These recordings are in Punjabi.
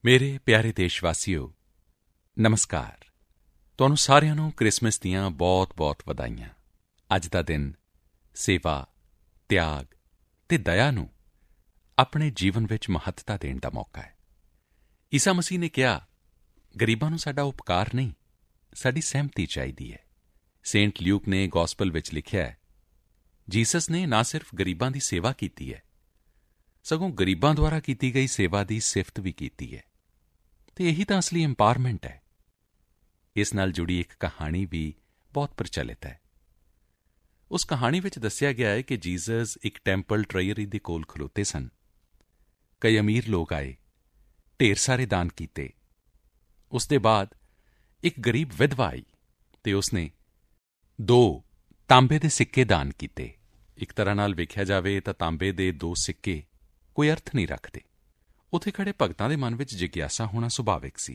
ਮੇਰੇ ਪਿਆਰੇ ਦੇਸ਼ਵਾਸੀਓ, ਨਮਸਕਾਰ। ਤੁਹਾਨੂੰ ਸਾਰਿਆਂ ਨੂੰ ਕ੍ਰਿਸਮਸ ਦੀਆਂ ਬਹੁਤ-ਬਹੁਤ ਵਧਾਈਆਂ। ਅੱਜ ਦਾ ਦਿਨ ਸੇਵਾ, ਤਿਆਗ ਅਤੇ ਦਇਆ ਨੂੰ ਆਪਣੇ ਜੀਵਨ ਵਿੱਚ ਮਹੱਤਤਾ ਦੇਣ ਦਾ ਮੌਕਾ ਹੈ। ਈਸਾ ਮਸੀਹ ਨੇ ਕਿਹਾ, ਗ਼ਰੀਬਾਂ ਨੂੰ ਸਾਡਾ ਉਪਕਾਰ ਨਹੀਂ, ਸਾਡੀ ਸਹਿਮਤੀ ਚਾਹੀਦੀ ਹੈ। ਸੇਂਟ ਲਿਊਕ ਨੇ ਗੋਸਪਲ ਵਿੱਚ ਲਿਖਿਆ ਹੈ, ਜੀਸਸ ਨੇ ਨਾ ਸਿਰਫ ਗ਼ਰੀਬਾਂ ਦੀ ਸੇਵਾ ਕੀਤੀ ਹੈ, ਸਗੋਂ ਗ਼ਰੀਬਾਂ ਦੁਆਰਾ ਕੀਤੀ ਗਈ ਸੇਵਾ ਦੀ ਸਿਫ਼ਤ ਵੀ ਕੀਤੀ ਹੈ। ਅਤੇ ਇਹੀ ਤਾਂ ਅਸਲੀ ਐਮਪਾਵਰਮੈਂਟ ਹੈ। ਇਸ ਨਾਲ ਜੁੜੀ ਇੱਕ ਕਹਾਣੀ ਵੀ ਬਹੁਤ ਪ੍ਰਚਲਿਤ ਹੈ। ਉਸ ਕਹਾਣੀ ਵਿੱਚ ਦੱਸਿਆ ਗਿਆ ਹੈ ਕਿ ਜੀਸਸ ਇੱਕ ਟੈਂਪਲ ਟ੍ਰੇਅਰੀ ਦੇ ਕੋਲ ਖਲੋਤੇ ਸਨ। ਕਈ ਅਮੀਰ ਲੋਕ ਆਏ, ਢੇਰ ਸਾਰੇ ਦਾਨ ਕੀਤੇ। ਉਸ ਦੇ ਬਾਅਦ ਇੱਕ ਗਰੀਬ ਵਿਧਵਾ ਆਈ ਅਤੇ ਉਸਨੇ 2 ਤਾਂਬੇ ਦੇ ਸਿੱਕੇ ਦਾਨ ਕੀਤੇ। ਇੱਕ ਤਰ੍ਹਾਂ ਨਾਲ ਵੇਖਿਆ ਜਾਵੇ ਤਾਂ ਤਾਂਬੇ ਦੇ 2 ਸਿੱਕੇ ਕੋਈ ਅਰਥ ਨਹੀਂ ਰੱਖਦੇ। ਉੱਥੇ ਖੜ੍ਹੇ ਭਗਤਾਂ ਦੇ ਮਨ ਵਿੱਚ ਜਿਗਿਆਸਾ ਹੋਣਾ ਸੁਭਾਵਿਕ ਸੀ।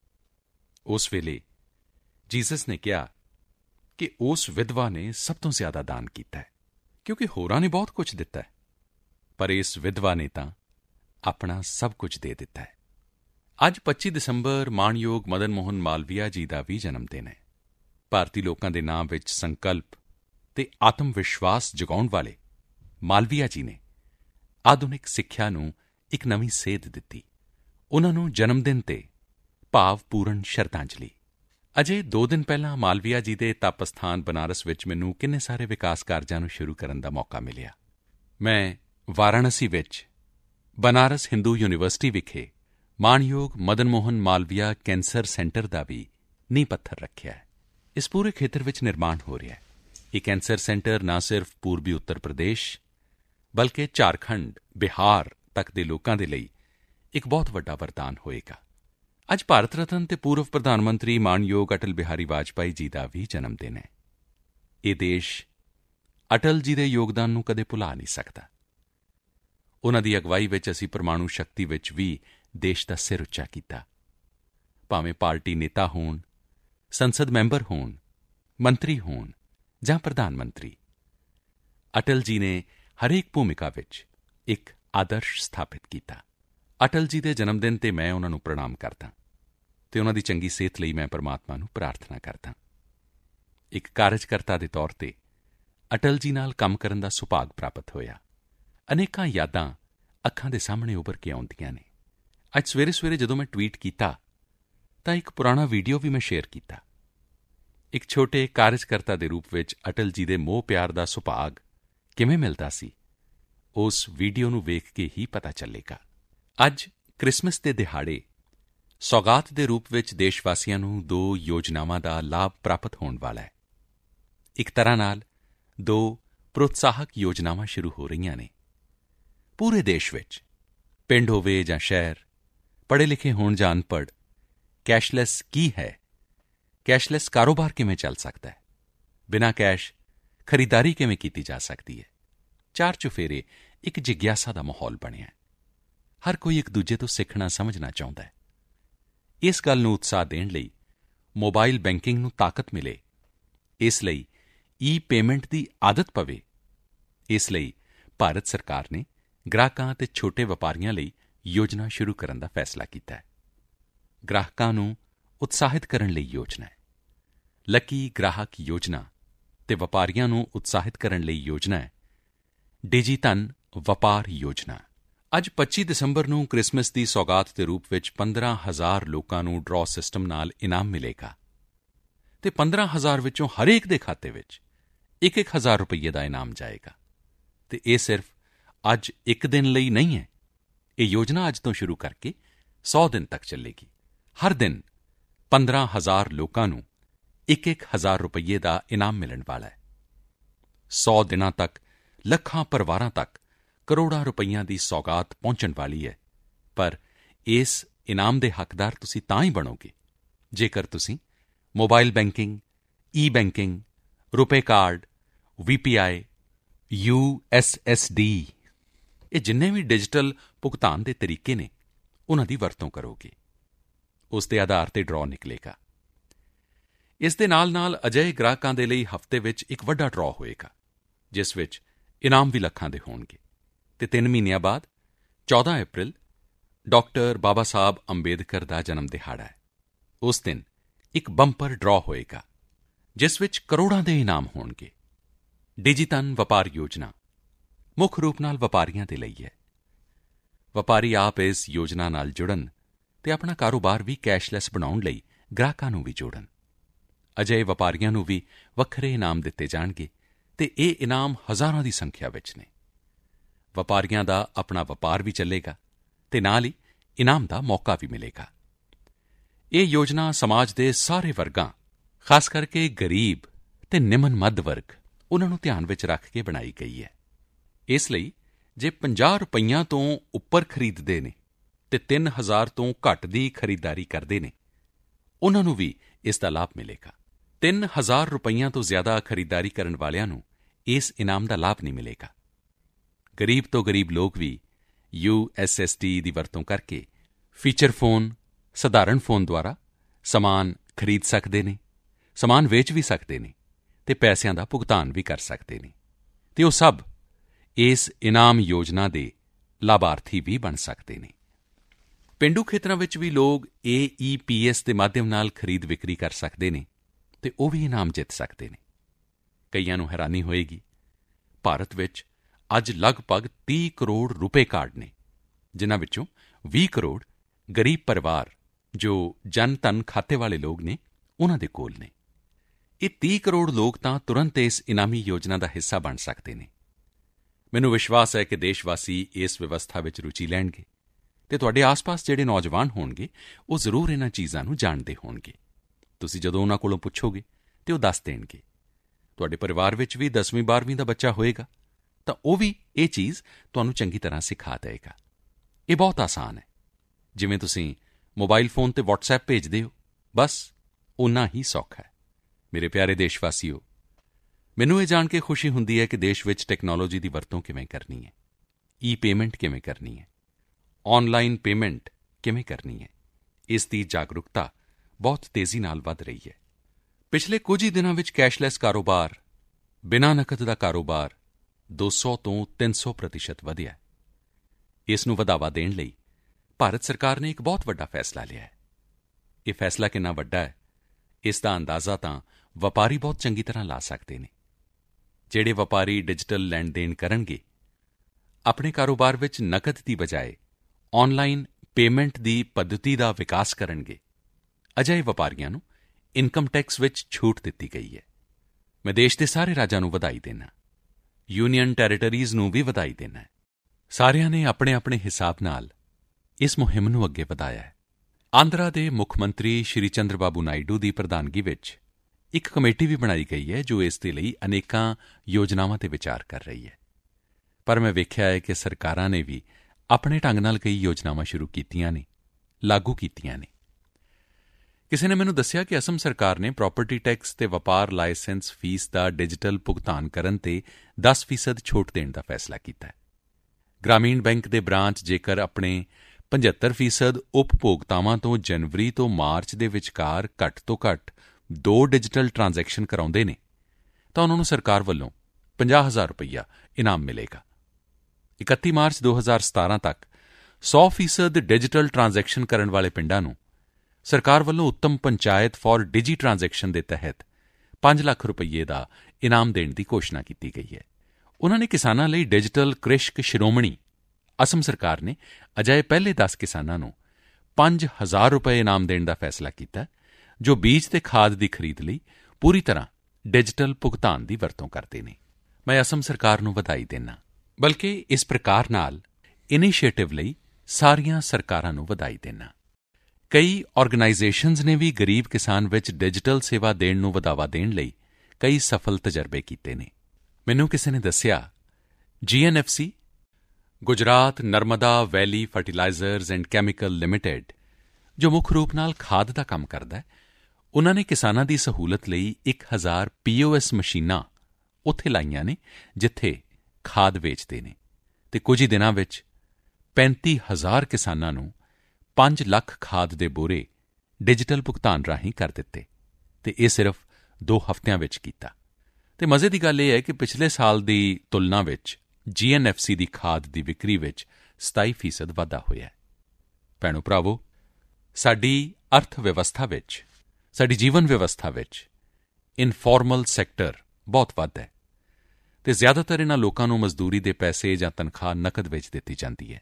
ਉਸ ਵੇਲੇ ਜੀਸਸ ਨੇ ਕਿਹਾ ਕਿ ਉਸ ਵਿਧਵਾ ਨੇ ਸਭ ਤੋਂ ਜ਼ਿਆਦਾ ਦਾਨ ਕੀਤਾ ਹੈ, ਕਿਉਂਕਿ ਹੋਰਾਂ ਨੇ ਬਹੁਤ ਕੁਝ ਦਿੱਤਾ ਹੈ, ਪਰ ਇਸ ਵਿਧਵਾ ਨੇ ਤਾਂ ਆਪਣਾ ਸਭ ਕੁਝ ਦੇ ਦਿੱਤਾ ਹੈ। ਅੱਜ 25 ਦਸੰਬਰ ਮਾਣਯੋਗ ਮਦਨ ਮੋਹਨ ਮਾਲਵੀਆ ਜੀ ਦਾ ਵੀ ਜਨਮ ਦਿਨ ਹੈ। ਭਾਰਤੀ ਲੋਕਾਂ ਦੇ ਨਾਂ ਵਿੱਚ ਸੰਕਲਪ ਅਤੇ ਆਤਮ ਵਿਸ਼ਵਾਸ ਜਗਾਉਣ ਵਾਲੇ ਮਾਲਵੀਆ ਜੀ ਨੇ ਆਧੁਨਿਕ ਸਿੱਖਿਆ ਨੂੰ ਇੱਕ ਨਵੀਂ ਸੇਧ ਦਿੱਤੀ। ਉਨ੍ਹਾਂ ਨੂੰ ਜਨਮ ਦਿਨ ਤੇ ਭਾਵਪੂਰਨ ਸ਼ਰਧਾਂਜਲੀ। ਅਜੇ 2 ਦਿਨ ਪਹਿਲਾਂ ਮਾਲਵੀਆ ਜੀ ਦੇ ਤਪ ਅਸਥਾਨ ਬਨਾਰਸ ਵਿੱਚ ਮੈਨੂੰ ਕਿੰਨੇ ਸਾਰੇ ਵਿਕਾਸ ਕਾਰਜਾਂ ਨੂੰ ਸ਼ੁਰੂ ਕਰਨ ਦਾ ਮੌਕਾ ਮਿਲਿਆ। ਮੈਂ ਵਾਰਾਣਸੀ ਵਿੱਚ ਬਨਾਰਸ ਹਿੰਦੂ ਯੂਨੀਵਰਸਿਟੀ ਵਿਖੇ ਮਾਣਯੋਗ ਮਦਨ ਮੋਹਨ ਮਾਲਵੀਆ ਕੈਂਸਰ ਸੈਂਟਰ ਦਾ ਵੀ ਨੀਂਹ ਪੱਥਰ ਰੱਖਿਆ ਹੈ। ਇਸ ਪੂਰੇ ਖੇਤਰ ਵਿੱਚ ਨਿਰਮਾਣ ਹੋ ਰਿਹਾ ਹੈ। ਇਹ ਕੈਂਸਰ ਸੈਂਟਰ ਨਾ ਸਿਰਫ ਪੂਰਬੀ ਉੱਤਰ ਪ੍ਰਦੇਸ਼ ਬਲਕਿ ਝਾਰਖੰਡ, ਬਿਹਾਰ ਤੱਕ ਦੇ ਲੋਕਾਂ ਦੇ ਲਈ ਇੱਕ ਬਹੁਤ ਵੱਡਾ ਵਰਦਾਨ ਹੋਏਗਾ। ਅੱਜ ਭਾਰਤ ਰਤਨ ਅਤੇ ਪੂਰਵ ਪ੍ਰਧਾਨ ਮੰਤਰੀ ਮਾਣਯੋਗ ਅਟਲ ਬਿਹਾਰੀ ਵਾਜਪੇਈ ਜੀ ਦਾ ਵੀ ਜਨਮ ਦਿਨ ਹੈ। ਇਹ ਦੇਸ਼ ਅਟਲ ਜੀ ਦੇ ਯੋਗਦਾਨ ਨੂੰ ਕਦੇ ਭੁਲਾ ਨਹੀਂ ਸਕਦਾ। ਉਨ੍ਹਾਂ ਦੀ ਅਗਵਾਈ ਵਿੱਚ ਅਸੀਂ ਪਰਮਾਣੂ ਸ਼ਕਤੀ ਵਿੱਚ ਵੀ ਦੇਸ਼ ਦਾ ਸਿਰ ਉੱਚਾ ਕੀਤਾ। ਭਾਵੇਂ ਪਾਰਟੀ ਨੇਤਾ ਹੋਣ, ਸੰਸਦ ਮੈਂਬਰ ਹੋਣ, ਮੰਤਰੀ ਹੋਣ ਜਾਂ ਪ੍ਰਧਾਨ ਮੰਤਰੀ, ਅਟਲ ਜੀ ਨੇ ਹਰੇਕ ਭੂਮਿਕਾ ਵਿੱਚ ਇੱਕ ਆਦਰਸ਼ ਸਥਾਪਿਤ ਕੀਤਾ। ਅਟਲ ਜੀ ਦੇ ਜਨਮ ਦਿਨ 'ਤੇ ਮੈਂ ਉਨ੍ਹਾਂ ਨੂੰ ਪ੍ਰਣਾਮ ਕਰਦਾ ਅਤੇ ਉਨ੍ਹਾਂ ਦੀ ਚੰਗੀ ਸਿਹਤ ਲਈ ਮੈਂ ਪਰਮਾਤਮਾ ਨੂੰ ਪ੍ਰਾਰਥਨਾ ਕਰਦਾ। ਇੱਕ ਕਾਰਜਕਰਤਾ ਦੇ ਤੌਰ 'ਤੇ ਅਟਲ ਜੀ ਨਾਲ ਕੰਮ ਕਰਨ ਦਾ ਸੁਭਾਗ ਪ੍ਰਾਪਤ ਹੋਇਆ। ਅਨੇਕਾਂ ਯਾਦਾਂ ਅੱਖਾਂ ਦੇ ਸਾਹਮਣੇ ਉੱਭਰ ਕੇ ਆਉਂਦੀਆਂ ਨੇ। ਅੱਜ ਸਵੇਰੇ ਜਦੋਂ ਮੈਂ ਟਵੀਟ ਕੀਤਾ ਤਾਂ ਇੱਕ ਪੁਰਾਣਾ ਵੀਡੀਓ ਵੀ ਮੈਂ ਸ਼ੇਅਰ ਕੀਤਾ। ਇੱਕ ਛੋਟੇ ਕਾਰਜਕਰਤਾ ਦੇ ਰੂਪ ਵਿੱਚ ਅਟਲ ਜੀ ਦੇ ਮੋਹ ਪਿਆਰ ਦਾ ਸੁਭਾਗ ਕਿਵੇਂ ਮਿਲਦਾ ਸੀ, ਉਸ ਵੀਡੀਓ ਨੂੰ ਵੇਖ ਕੇ ਹੀ ਪਤਾ ਚੱਲੇਗਾ। ਅੱਜ ਕ੍ਰਿਸਮਸ ਦੇ ਦਿਹਾੜੇ ਸੌਗਾਤ ਦੇ ਰੂਪ ਵਿੱਚ ਦੇਸ਼ਵਾਸੀਆਂ ਨੂੰ 2 ਯੋਜਨਾਵਾਂ ਦਾ ਲਾਭ ਪ੍ਰਾਪਤ ਹੋਣ ਵਾਲਾ ਹੈ। ਇੱਕ ਤਰ੍ਹਾਂ ਨਾਲ 2 ਪ੍ਰੋਤਸਾਹਕ ਯੋਜਨਾਵਾਂ ਸ਼ੁਰੂ ਹੋ ਰਹੀਆਂ ਨੇ। ਪੂਰੇ ਦੇਸ਼ ਵਿੱਚ, ਪਿੰਡ ਹੋਵੇ ਜਾਂ ਸ਼ਹਿਰ, ਪੜ੍ਹੇ ਲਿਖੇ ਹੋਣ ਜਾਂ ਅਨਪੜ੍ਹ, ਕੈਸ਼ਲੈਸ ਕੀ ਹੈ, ਕੈਸ਼ਲੈਸ ਕਾਰੋਬਾਰ ਕਿਵੇਂ ਚੱਲ ਸਕਦਾ ਹੈ, ਬਿਨਾਂ ਕੈਸ਼ ਖਰੀਦਦਾਰੀ ਕਿਵੇਂ ਕੀਤੀ ਜਾ ਸਕਦੀ ਹੈ। ਚਾਰ ਚੁਫੇਰੇ ਇੱਕ ਜਿਗਿਆਸਾ ਦਾ ਮਾਹੌਲ ਬਣਿਆ ਹੈ। ਹਰ ਕੋਈ ਇੱਕ ਦੂਜੇ ਤੋਂ ਸਿੱਖਣਾ ਸਮਝਣਾ ਚਾਹੁੰਦਾ ਹੈ। ਇਸ ਗੱਲ ਨੂੰ ਉਤਸ਼ਾਹ ਦੇਣ ਲਈ ਮੋਬਾਈਲ ਬੈਂਕਿੰਗ ਨੂੰ ਤਾਕਤ ਮਿਲੇ, ਇਸ ਲਈ ਪੇਮੈਂਟ ਦੀ ਆਦਤ ਪਵੇ, ਇਸ ਲਈ ਭਾਰਤ ਸਰਕਾਰ ਨੇ ਗ੍ਰਾਹਕਾਂ ਅਤੇ ਛੋਟੇ ਵਪਾਰੀਆਂ ਲਈ ਯੋਜਨਾ ਸ਼ੁਰੂ ਕਰਨ ਦਾ ਫੈਸਲਾ ਕੀਤਾ ਹੈ। ਗ੍ਰਾਹਕਾਂ ਨੂੰ ਉਤਸ਼ਾਹਿਤ ਕਰਨ ਲਈ ਯੋਜਨਾ ਹੈ। ਲੱਕੀ ਗ੍ਰਾਹਕ ਯੋਜਨਾ ਅਤੇ ਵਪਾਰੀਆਂ ਨੂੰ ਉਤਸ਼ਾਹਿਤ ਕਰਨ ਲਈ ਯੋਜਨਾ ਹੈ ਡਿਜੀਧਨ ਵਪਾਰ ਯੋਜਨਾ। ਅੱਜ 25 ਦਸੰਬਰ ਨੂੰ ਕ੍ਰਿਸਮਸ ਦੀ ਸੌਗਾਤ ਦੇ ਰੂਪ ਵਿੱਚ 15,000 ਲੋਕਾਂ ਨੂੰ ਡਰਾਅ ਸਿਸਟਮ ਨਾਲ ਇਨਾਮ ਮਿਲੇਗਾ ਅਤੇ 15,000 ਵਿੱਚੋਂ ਹਰੇਕ ਦੇ ਖਾਤੇ ਵਿੱਚ 1,000 ਰੁਪਏ ਦਾ ਇਨਾਮ ਜਾਏਗਾ। ਅਤੇ ਇਹ ਸਿਰਫ ਅੱਜ ਇੱਕ ਦਿਨ ਲਈ ਨਹੀਂ ਹੈ। ਇਹ ਯੋਜਨਾ ਅੱਜ ਤੋਂ ਸ਼ੁਰੂ ਕਰਕੇ 100 ਦਿਨ ਤੱਕ ਚੱਲੇਗੀ। ਹਰ ਦਿਨ 15,000 ਲੋਕਾਂ ਨੂੰ 1,000 ਰੁਪਏ ਦਾ ਇਨਾਮ ਮਿਲਣ ਵਾਲਾ ਹੈ। 100 ਦਿਨਾਂ ਤੱਕ ਲੱਖਾਂ ਪਰਿਵਾਰਾਂ ਤੱਕ ਕਰੋੜਾਂ ਰੁਪਈਆਂ ਦੀ ਸੌਗਾਤ ਪਹੁੰਚਣ ਵਾਲੀ ਹੈ। ਪਰ ਇਸ ਇਨਾਮ ਦੇ ਹੱਕਦਾਰ ਤੁਸੀਂ ਤਾਂ ਹੀ ਬਣੋਗੇ ਜੇਕਰ ਤੁਸੀਂ mobile banking, banking, RuPay card, VPI, USSD ਇਹ ਜਿੰਨੇ ਵੀ ਡਿਜੀਟਲ ਭੁਗਤਾਨ ਦੇ ਤਰੀਕੇ ਨੇ ਉਨ੍ਹਾਂ ਦੀ ਵਰਤੋਂ ਕਰੋਗੇ। ਉਸ ਦੇ ਆਧਾਰ 'ਤੇ ਡਰਾਅ ਨਿਕਲੇਗਾ। ਇਸ ਦੇ ਨਾਲ ਅਜਿਹੇ ਗ੍ਰਾਹਕਾਂ ਦੇ ਲਈ ਹਫ਼ਤੇ ਵਿੱਚ ਇੱਕ ਵੱਡਾ ਡਰਾਅ ਹੋਏਗਾ ਜਿਸ ਵਿੱਚ ਇਨਾਮ ਵੀ ਲੱਖਾਂ ਦੇ ਹੋਣਗੇ ਅਤੇ 3 ਮਹੀਨਿਆਂ ਬਾਅਦ 14 ਅਪ੍ਰੈਲ ਡਾਕਟਰ ਬਾਬਾ ਸਾਹਿਬ ਅੰਬੇਦਕਰ ਦਾ ਜਨਮ ਦਿਹਾੜਾ ਹੈ। ਉਸ ਦਿਨ ਇੱਕ ਬੰਪਰ ਡਰਾਅ ਹੋਏਗਾ ਜਿਸ ਵਿੱਚ ਕਰੋੜਾਂ ਦੇ ਇਨਾਮ ਹੋਣਗੇ। ਡਿਜੀਧਨ ਵਪਾਰ ਯੋਜਨਾ ਮੁੱਖ ਰੂਪ ਨਾਲ ਵਪਾਰੀਆਂ ਦੇ ਲਈ ਹੈ। ਵਪਾਰੀ ਆਪ ਇਸ ਯੋਜਨਾ ਨਾਲ ਜੁੜਨ ਅਤੇ ਆਪਣਾ ਕਾਰੋਬਾਰ ਵੀ ਕੈਸ਼ਲੈਸ ਬਣਾਉਣ ਲਈ ਗ੍ਰਾਹਕਾਂ ਨੂੰ ਵੀ ਜੋੜਨ। ਅਜਿਹੇ ਵਪਾਰੀਆਂ ਨੂੰ ਵੀ ਵੱਖਰੇ ਇਨਾਮ ਦਿੱਤੇ ਜਾਣਗੇ ਅਤੇ ਇਹ ਇਨਾਮ ਹਜ਼ਾਰਾਂ ਦੀ ਸੰਖਿਆ ਵਿੱਚ ਨੇ। ਵਪਾਰੀਆਂ ਦਾ ਆਪਣਾ ਵਪਾਰ ਵੀ ਚੱਲੇਗਾ ਅਤੇ ਨਾਲ ਹੀ ਇਨਾਮ ਦਾ ਮੌਕਾ ਵੀ ਮਿਲੇਗਾ। ਇਹ ਯੋਜਨਾ ਸਮਾਜ ਦੇ ਸਾਰੇ ਵਰਗਾਂ, ਖਾਸ ਕਰਕੇ ਗਰੀਬ ਅਤੇ ਨਿਮਨ ਮੱਧ ਵਰਗ, ਉਨ੍ਹਾਂ ਨੂੰ ਧਿਆਨ ਵਿੱਚ ਰੱਖ ਕੇ ਬਣਾਈ ਗਈ ਹੈ। ਇਸ ਲਈ ਜੇ 50 ਰੁਪਈਆਂ ਤੋਂ ਉੱਪਰ ਖਰੀਦਦੇ ਨੇ ਅਤੇ 3000 ਤੋਂ ਘੱਟ ਦੀ ਖਰੀਦਦਾਰੀ ਕਰਦੇ ਨੇ, ਉਨ੍ਹਾਂ ਨੂੰ ਵੀ ਇਸ ਦਾ ਲਾਭ ਮਿਲੇਗਾ। 3000 ਰੁਪਈਆਂ ਤੋਂ ਜ਼ਿਆਦਾ ਖਰੀਦਦਾਰੀ ਕਰਨ ਵਾਲਿਆਂ ਨੂੰ ਇਸ ਇਨਾਮ ਦਾ ਲਾਭ ਨਹੀਂ ਮਿਲੇਗਾ। ਗਰੀਬ ਤੋਂ ਗਰੀਬ ਲੋਕ ਵੀ USSD ਦੀ ਵਰਤੋਂ ਕਰਕੇ ਫੀਚਰ ਫੋਨ, ਸਧਾਰਣ ਫੋਨ ਦੁਆਰਾ ਸਮਾਨ ਖਰੀਦ ਸਕਦੇ ਨੇ, ਸਮਾਨ ਵੇਚ ਵੀ ਸਕਦੇ ਨੇ ਅਤੇ ਪੈਸਿਆਂ ਦਾ ਭੁਗਤਾਨ ਵੀ ਕਰ ਸਕਦੇ ਨੇ ਅਤੇ ਉਹ ਸਭ ਇਸ ਇਨਾਮ ਯੋਜਨਾ ਦੇ ਲਾਭਾਰਥੀ ਵੀ ਬਣ ਸਕਦੇ ਨੇ। ਪੇਂਡੂ ਖੇਤਰਾਂ ਵਿੱਚ ਵੀ ਲੋਕ AEPS ਦੇ ਮਾਧਿਅਮ ਨਾਲ ਖਰੀਦ ਵਿਕਰੀ ਕਰ ਸਕਦੇ ਨੇ ਅਤੇ ਉਹ ਵੀ ਇਨਾਮ ਜਿੱਤ ਸਕਦੇ ਨੇ। ਕਈਆਂ ਨੂੰ ਹੈਰਾਨੀ ਹੋਏਗੀ, ਭਾਰਤ ਵਿੱਚ ਅੱਜ ਲਗਭਗ 30 ਕਰੋੜ ਰੁਪੇ ਕਾਰਡ ਨੇ, ਜਿਨ੍ਹਾਂ ਵਿੱਚੋਂ 20 ਕਰੋੜ ਗਰੀਬ ਪਰਿਵਾਰ ਜੋ ਜਨ ਧਨ ਖਾਤੇ ਵਾਲੇ ਲੋਕ ਨੇ, ਉਨ੍ਹਾਂ ਦੇ ਕੋਲ ਨੇ। ਇਹ 30 ਕਰੋੜ ਲੋਕ ਤਾਂ ਤੁਰੰਤ ਇਸ ਇਨਾਮੀ ਯੋਜਨਾ ਦਾ ਹਿੱਸਾ ਬਣ ਸਕਦੇ ਨੇ। ਮੈਨੂੰ ਵਿਸ਼ਵਾਸ ਹੈ ਕਿ ਦੇਸ਼ ਵਾਸੀ ਇਸ ਵਿਵਸਥਾ ਵਿੱਚ ਰੁਚੀ ਲੈਣਗੇ ਅਤੇ ਤੁਹਾਡੇ ਆਸ-ਪਾਸ ਜਿਹੜੇ ਨੌਜਵਾਨ ਹੋਣਗੇ, ਉਹ ਜ਼ਰੂਰ ਇਨ੍ਹਾਂ ਚੀਜ਼ਾਂ ਨੂੰ ਜਾਣਦੇ ਹੋਣਗੇ। ਤੁਸੀਂ ਜਦੋਂ ਉਨ੍ਹਾਂ ਕੋਲੋਂ ਪੁੱਛੋਗੇ ਤਾਂ ਉਹ ਦੱਸ ਦੇਣਗੇ। ਤੁਹਾਡੇ ਪਰਿਵਾਰ ਵਿੱਚ ਵੀ 10ਵੀਂ 12ਵੀਂ ਦਾ ਬੱਚਾ ਹੋਏਗਾ ਤਾਂ ਉਹ ਵੀ ਇਹ ਚੀਜ਼ ਤੁਹਾਨੂੰ ਚੰਗੀ ਤਰ੍ਹਾਂ ਸਿਖਾ ਦੇਵੇਗਾ। ਇਹ ਬਹੁਤ ਆਸਾਨ ਹੈ। ਜਿਵੇਂ ਤੁਸੀਂ ਮੋਬਾਈਲ ਫੋਨ 'ਤੇ WhatsApp ਭੇਜਦੇ ਹੋ, ਬਸ ਓਨਾ ਹੀ ਸੌਖਾ ਹੈ। ਮੇਰੇ ਪਿਆਰੇ ਦੇਸ਼ਵਾਸੀਓ, ਮੈਨੂੰ ਇਹ ਜਾਣ ਕੇ ਖੁਸ਼ੀ ਹੁੰਦੀ ਹੈ ਕਿ ਦੇਸ਼ ਵਿੱਚ ਟੈਕਨੋਲੋਜੀ ਦੀ ਵਰਤੋਂ ਕਿਵੇਂ ਕਰਨੀ ਹੈ, ਈ-ਪੇਮੈਂਟ ਕਿਵੇਂ ਕਰਨੀ ਹੈ, ਔਨਲਾਈਨ ਪੇਮੈਂਟ ਕਿਵੇਂ ਕਰਨੀ ਹੈ, ਇਸ ਦੀ ਜਾਗਰੂਕਤਾ ਬਹੁਤ ਤੇਜ਼ੀ ਨਾਲ ਵਧ ਰਹੀ ਹੈ। ਪਿਛਲੇ ਕੁਝ ਹੀ ਦਿਨਾਂ ਵਿੱਚ ਕੈਸ਼ਲੈਸ ਕਾਰੋਬਾਰ, ਬਿਨਾਂ ਨਕਦ ਦਾ ਕਾਰੋਬਾਰ 200 ਤੋਂ 300% ਵਧਿਆ। ਇਸ ਨੂੰ ਵਧਾਵਾ ਦੇਣ ਲਈ ਭਾਰਤ ਸਰਕਾਰ ਨੇ ਇੱਕ ਬਹੁਤ ਵੱਡਾ ਫੈਸਲਾ ਲਿਆ ਹੈ। ਇਹ ਫੈਸਲਾ ਕਿੰਨਾ ਵੱਡਾ ਹੈ, ਇਸ ਦਾ ਅੰਦਾਜ਼ਾ ਤਾਂ ਵਪਾਰੀ ਬਹੁਤ ਚੰਗੀ ਤਰ੍ਹਾਂ ਲਾ ਸਕਦੇ ਨੇ। ਜਿਹੜੇ ਵਪਾਰੀ ਡਿਜੀਟਲ ਲੈਣ-ਦੇਣ ਕਰਨਗੇ, ਆਪਣੇ ਕਾਰੋਬਾਰ ਵਿੱਚ ਨਕਦ ਦੀ ਬਜਾਏ ਔਨਲਾਈਨ ਪੇਮੈਂਟ ਦੀ ਪੱਧਤੀ ਦਾ ਵਿਕਾਸ ਕਰਨਗੇ, ਅਜਿਹੇ ਵਪਾਰੀਆਂ ਨੂੰ ਇਨਕਮ ਟੈਕਸ ਵਿੱਚ ਛੂਟ ਦਿੱਤੀ ਗਈ ਹੈ। ਮੈਂ ਦੇਸ਼ ਦੇ ਸਾਰੇ ਰਾਜਾਂ ਨੂੰ ਵਧਾਈ ਦਿੰਦਾ, ਯੂਨੀਅਨ ਟੈਰੀਟਰੀਜ਼ ਨੂੰ ਵੀ ਵਧਾਈ ਦਿੰਦਾ। ਸਾਰਿਆਂ ਨੇ ਆਪਣੇ-ਆਪਣੇ ਹਿਸਾਬ ਨਾਲ ਇਸ ਮੁਹਿੰਮ ਨੂੰ ਅੱਗੇ ਵਧਾਇਆ ਹੈ। ਆਂਧਰਾ ਦੇ ਮੁੱਖ ਮੰਤਰੀ ਸ਼੍ਰੀ ਚੰਦਰਬਾਬੂ ਨਾਇਡੂ ਦੀ ਪ੍ਰਧਾਨਗੀ ਵਿੱਚ ਇੱਕ ਕਮੇਟੀ ਵੀ ਬਣਾਈ ਗਈ ਹੈ ਜੋ ਇਸ ਦੇ ਲਈ ਅਨੇਕਾਂ ਯੋਜਨਾਵਾਂ 'ਤੇ ਵਿਚਾਰ ਕਰ ਰਹੀ ਹੈ। ਪਰ ਮੈਂ ਵੇਖਿਆ ਹੈ ਕਿ ਸਰਕਾਰਾਂ ਨੇ ਵੀ ਆਪਣੇ ਢੰਗ ਨਾਲ ਕਈ ਯੋਜਨਾਵਾਂ ਸ਼ੁਰੂ ਕੀਤੀਆਂ ਨੇ, ਲਾਗੂ ਕੀਤੀਆਂ ਨੇ। ਕਿਸੇ ਨੇ ਮੈਨੂੰ ਦੱਸਿਆ ਕਿ ਅਸਮ ਸਰਕਾਰ ਨੇ ਪ੍ਰਾਪਰਟੀ ਟੈਕਸ ਅਤੇ ਵਪਾਰ ਲਾਇਸੈਂਸ ਫੀਸ ਦਾ ਡਿਜੀਟਲ ਭੁਗਤਾਨ ਕਰਨ 'ਤੇ 10% ਛੋਟ ਦੇਣ ਦਾ ਫੈਸਲਾ ਕੀਤਾ ਹੈ। ਗ੍ਰਾਮੀਣ ਬੈਂਕ ਦੇ ਬ੍ਰਾਂਚ ਜੇਕਰ ਆਪਣੇ 75% ਉਪਭੋਗਤਾਵਾਂ ਤੋਂ ਜਨਵਰੀ ਤੋਂ ਮਾਰਚ ਦੇ ਵਿਚਕਾਰ ਘੱਟ ਤੋਂ ਘੱਟ 2 ਡਿਜੀਟਲ ਟ੍ਰਾਂਜੈਕਸ਼ਨ ਕਰਾਉਂਦੇ ਨੇ ਤਾਂ ਉਨ੍ਹਾਂ ਨੂੰ ਸਰਕਾਰ ਵੱਲੋਂ 50,000 ਰੁਪਈਆ ਇਨਾਮ ਮਿਲੇਗਾ। 31 ਮਾਰਚ 2017 ਤੱਕ 100% ਡਿਜੀਟਲ ਟ੍ਰਾਂਜੈਕਸ਼ਨ ਕਰਨ ਵਾਲੇ ਪਿੰਡਾਂ ਨੂੰ ਸਰਕਾਰ ਵੱਲੋਂ ਉੱਤਮ ਪੰਚਾਇਤ ਫਾਰ ਡਿਜੀ ਟ੍ਰਾਂਜੈਕਸ਼ਨ ਦੇ ਤਹਿਤ 5 ਲੱਖ ਰੁਪਈਏ ਦਾ ਇਨਾਮ ਦੇਣ ਦੀ ਘੋਸ਼ਣਾ ਕੀਤੀ ਗਈ ਹੈ। ਉਨ੍ਹਾਂ ਨੇ ਕਿਸਾਨਾਂ ਲਈ ਡਿਜੀਟਲ ਕ੍ਰਿਸ਼ਕ ਸ਼੍ਰੋਮਣੀ, ਅਸਮ ਸਰਕਾਰ ਨੇ ਅਜਿਹੇ ਪਹਿਲੇ 10 ਕਿਸਾਨਾਂ ਨੂੰ 5,000 ਰੁਪਏ ਇਨਾਮ ਦੇਣ ਦਾ ਫੈਸਲਾ ਕੀਤਾ ਜੋ ਬੀਜ ਤੇ ਖਾਦ ਦੀ ਖਰੀਦ ਲਈ ਪੂਰੀ ਤਰ੍ਹਾਂ ਡਿਜੀਟਲ ਭੁਗਤਾਨ ਦੀ ਵਰਤੋਂ ਕਰਦੇ ਨੇ। ਮੈਂ ਅਸਮ ਸਰਕਾਰ ਨੂੰ ਵਧਾਈ ਦਿੰਦਾ, ਬਲਕਿ ਇਸ ਪ੍ਰਕਾਰ ਨਾਲ ਇਨੀਸ਼ੀਏਟਿਵ ਲਈ ਸਾਰੀਆਂ ਸਰਕਾਰਾਂ ਨੂੰ ਵਧਾਈ ਦਿੰਦਾ। ਕਈ ਆਰਗੇਨਾਈਜ਼ੇਸ਼ਨਜ਼ ਨੇ ਵੀ ਗਰੀਬ ਕਿਸਾਨ ਵਿੱਚ ਡਿਜੀਟਲ ਸੇਵਾ ਦੇਣ ਨੂੰ ਵਧਾਵਾ ਦੇਣ ਲਈ ਕਈ ਸਫਲ ਤਜਰਬੇ ਕੀਤੇ ਨੇ। ਮੈਨੂੰ ਕਿਸੇ ਨੇ ਦੱਸਿਆ GNFC, Gujarat Narmada valley fertilizers and chemical limited, ਜੋ ਮੁੱਖ ਰੂਪ ਨਾਲ ਖਾਦ ਦਾ ਕੰਮ ਕਰਦਾ ਹੈ, ਉਨ੍ਹਾਂ ਨੇ ਕਿਸਾਨਾਂ ਦੀ ਸਹੂਲਤ ਲਈ 1000 POS ਮਸ਼ੀਨਾਂ ਉੱਥੇ ਲਾਈਆਂ ਨੇ ਜਿੱਥੇ ਖਾਦ ਵੇਚਦੇ ਨੇ ਅਤੇ ਕੁਝ ਹੀ ਦਿਨਾਂ ਵਿੱਚ 35,000 ਕਿਸਾਨਾਂ ਨੂੰ 5 ਲੱਖ ਖਾਦ ਦੇ ਬੋਰੇ ਡਿਜੀਟਲ ਭੁਗਤਾਨ ਰਾਹੀਂ ਕਰ ਦਿੱਤੇ ਅਤੇ ਇਹ ਸਿਰਫ 2 ਹਫ਼ਤਿਆਂ ਵਿੱਚ ਕੀਤਾ। ਅਤੇ ਮਜ਼ੇ ਦੀ ਗੱਲ ਇਹ ਹੈ ਕਿ ਪਿਛਲੇ ਸਾਲ ਦੀ ਤੁਲਨਾ ਵਿੱਚ GNFC ਦੀ ਖਾਦ ਦੀ ਵਿਕਰੀ ਵਿੱਚ 27% ਵਾਧਾ ਹੋਇਆ ਹੈ। ਭੈਣੋ-ਭਰਾਵੋ, ਸਾਡੀ ਅਰਥ ਵਿਵਸਥਾ ਵਿੱਚ, ਸਾਡੀ ਜੀਵਨ ਵਿਵਸਥਾ ਵਿੱਚ ਇਨਫਾਰਮਲ ਸੈਕਟਰ ਬਹੁਤ ਵੱਧ ਹੈ ਅਤੇ ਜ਼ਿਆਦਾਤਰ ਇਨ੍ਹਾਂ ਲੋਕਾਂ ਨੂੰ ਮਜ਼ਦੂਰੀ ਦੇ ਪੈਸੇ ਜਾਂ ਤਨਖਾਹ ਨਕਦ ਵਿੱਚ ਦਿੱਤੀ ਜਾਂਦੀ ਹੈ,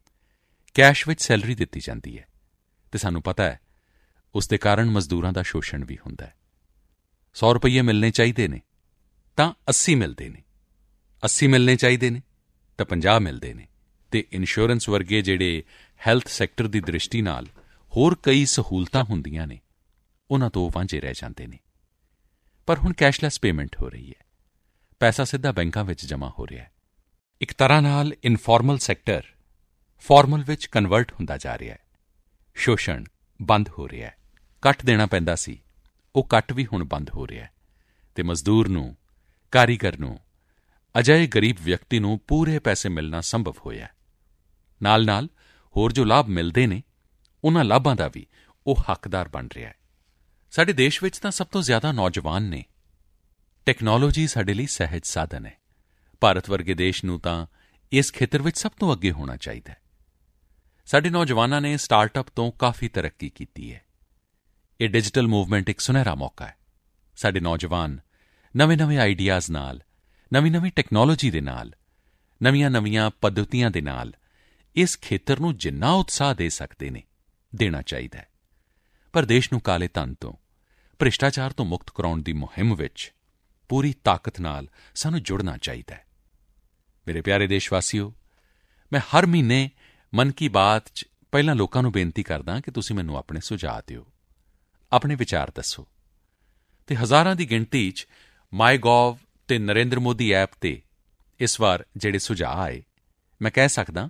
ਕੈਸ਼ ਵਿੱਚ ਸੈਲਰੀ ਦਿੱਤੀ ਜਾਂਦੀ ਹੈ ਅਤੇ ਸਾਨੂੰ ਪਤਾ ਹੈ ਉਸ ਦੇ ਕਾਰਨ ਮਜ਼ਦੂਰਾਂ ਦਾ ਸ਼ੋਸ਼ਣ ਵੀ ਹੁੰਦਾ ਹੈ। 100 ਰੁਪਈਏ ਮਿਲਣੇ ਚਾਹੀਦੇ ਨੇ ਤਾਂ 80 ਮਿਲਦੇ ਨੇ, 80 ਮਿਲਣੇ ਚਾਹੀਦੇ ਨੇ ਤਾਂ 50 ਮਿਲਦੇ ਨੇ ਅਤੇ ਇੰਸ਼ੋਰੈਂਸ ਵਰਗੇ ਜਿਹੜੇ ਹੈਲਥ ਸੈਕਟਰ ਦੀ ਦ੍ਰਿਸ਼ਟੀ ਨਾਲ ਹੋਰ ਕਈ ਸਹੂਲਤਾਂ ਹੁੰਦੀਆਂ ਨੇ, ਉਨ੍ਹਾਂ ਤੋਂ ਵਾਂਝੇ ਰਹਿ ਜਾਂਦੇ ਨੇ। ਪਰ ਹੁਣ ਕੈਸ਼ਲੈਸ ਪੇਮੈਂਟ ਹੋ ਰਹੀ ਹੈ, ਪੈਸਾ ਸਿੱਧਾ ਬੈਂਕਾਂ ਵਿੱਚ ਜਮ੍ਹਾਂ ਹੋ ਰਿਹਾ ਹੈ। ਇੱਕ ਤਰ੍ਹਾਂ ਨਾਲ ਇਨਫਾਰਮਲ ਸੈਕਟਰ ਫਾਰਮਲ ਵਿੱਚ ਕਨਵਰਟ ਹੁੰਦਾ ਜਾ ਰਿਹਾ ਹੈ। ਸ਼ੋਸ਼ਣ ਬੰਦ ਹੋ ਰਿਹਾ ਹੈ। ਕੱਟ ਦੇਣਾ ਪੈਂਦਾ ਸੀ, ਉਹ ਕੱਟ ਵੀ ਹੁਣ ਬੰਦ ਹੋ ਰਿਹਾ ਹੈ ਅਤੇ ਮਜ਼ਦੂਰ ਨੂੰ, ਕਾਰੀਗਰ ਨੂੰ, ਅਜਿਹੇ ਗਰੀਬ ਵਿਅਕਤੀ ਨੂੰ ਪੂਰੇ ਪੈਸੇ ਮਿਲਣਾ ਸੰਭਵ ਹੋਇਆ ਹੈ। ਨਾਲ-ਨਾਲ ਹੋਰ ਜੋ ਲਾਭ ਮਿਲਦੇ ਨੇ, ਉਨ੍ਹਾਂ ਲਾਭਾਂ ਦਾ ਵੀ ਉਹ ਹੱਕਦਾਰ ਬਣ ਰਿਹਾ ਹੈ। ਸਾਡੇ ਦੇਸ਼ ਵਿੱਚ ਤਾਂ ਸਭ ਤੋਂ ਜ਼ਿਆਦਾ ਨੌਜਵਾਨ ਨੇ। ਟੈਕਨੋਲੋਜੀ ਸਾਡੇ ਲਈ ਸਹਿਜ ਸਾਧਨ ਹੈ। ਭਾਰਤ ਵਰਗੇ ਦੇਸ਼ ਨੂੰ ਤਾਂ ਇਸ ਖੇਤਰ ਵਿੱਚ ਸਭ ਤੋਂ ਅੱਗੇ ਹੋਣਾ ਚਾਹੀਦਾ ਹੈ। ਸਾਡੇ ਨੌਜਵਾਨਾਂ ਨੇ ਸਟਾਰਟਅਪ ਤੋਂ ਕਾਫੀ ਤਰੱਕੀ ਕੀਤੀ ਹੈ। ਇਹ ਡਿਜੀਟਲ ਮੂਵਮੈਂਟ ਇੱਕ ਸੁਨਹਿਰਾ ਮੌਕਾ ਹੈ। ਸਾਡੇ ਨੌਜਵਾਨ ਨਵੇਂ-ਨਵੇਂ ਆਈਡੀਆਜ਼ ਨਾਲ, ਨਵੀਂ-ਨਵੀਂ ਟੈਕਨੋਲੋਜੀ ਦੇ ਨਾਲ, ਨਵੀਆਂ-ਨਵੀਆਂ ਪੱਧਤੀਆਂ ਦੇ ਨਾਲ ਇਸ ਖੇਤਰ ਨੂੰ ਜਿੰਨਾ ਉਤਸ਼ਾਹ ਦੇ ਸਕਦੇ ਨੇ, ਦੇਣਾ ਚਾਹੀਦਾ ਹੈ। ਪਰ ਦੇਸ਼ ਨੂੰ ਕਾਲੇ ਧਨ ਤੋਂ, ਭ੍ਰਿਸ਼ਟਾਚਾਰ ਤੋਂ ਮੁਕਤ ਕਰਾਉਣ ਦੀ ਮੁਹਿੰਮ ਵਿੱਚ ਪੂਰੀ ਤਾਕਤ ਨਾਲ ਸਾਨੂੰ ਜੁੜਨਾ ਚਾਹੀਦਾ ਹੈ। ਮੇਰੇ ਪਿਆਰੇ ਦੇਸ਼ਵਾਸੀਓ, ਮੈਂ ਹਰ ਮਹੀਨੇ ਮਨ ਕੀ ਬਾਤ 'ਚ ਪਹਿਲਾਂ ਲੋਕਾਂ ਨੂੰ ਬੇਨਤੀ ਕਰਦਾ ਕਿ ਤੁਸੀਂ ਮੈਨੂੰ ਆਪਣੇ ਸੁਝਾਅ ਦਿਓ, ਆਪਣੇ ਵਿਚਾਰ ਦੱਸੋ ਅਤੇ ਹਜ਼ਾਰਾਂ ਦੀ ਗਿਣਤੀ 'ਚ ਮਾਈਗੋਵ ਅਤੇ ਨਰੇਂਦਰ ਮੋਦੀ ਐਪ 'ਤੇ ਇਸ ਵਾਰ ਜਿਹੜੇ ਸੁਝਾਅ ਆਏ, ਮੈਂ ਕਹਿ ਸਕਦਾ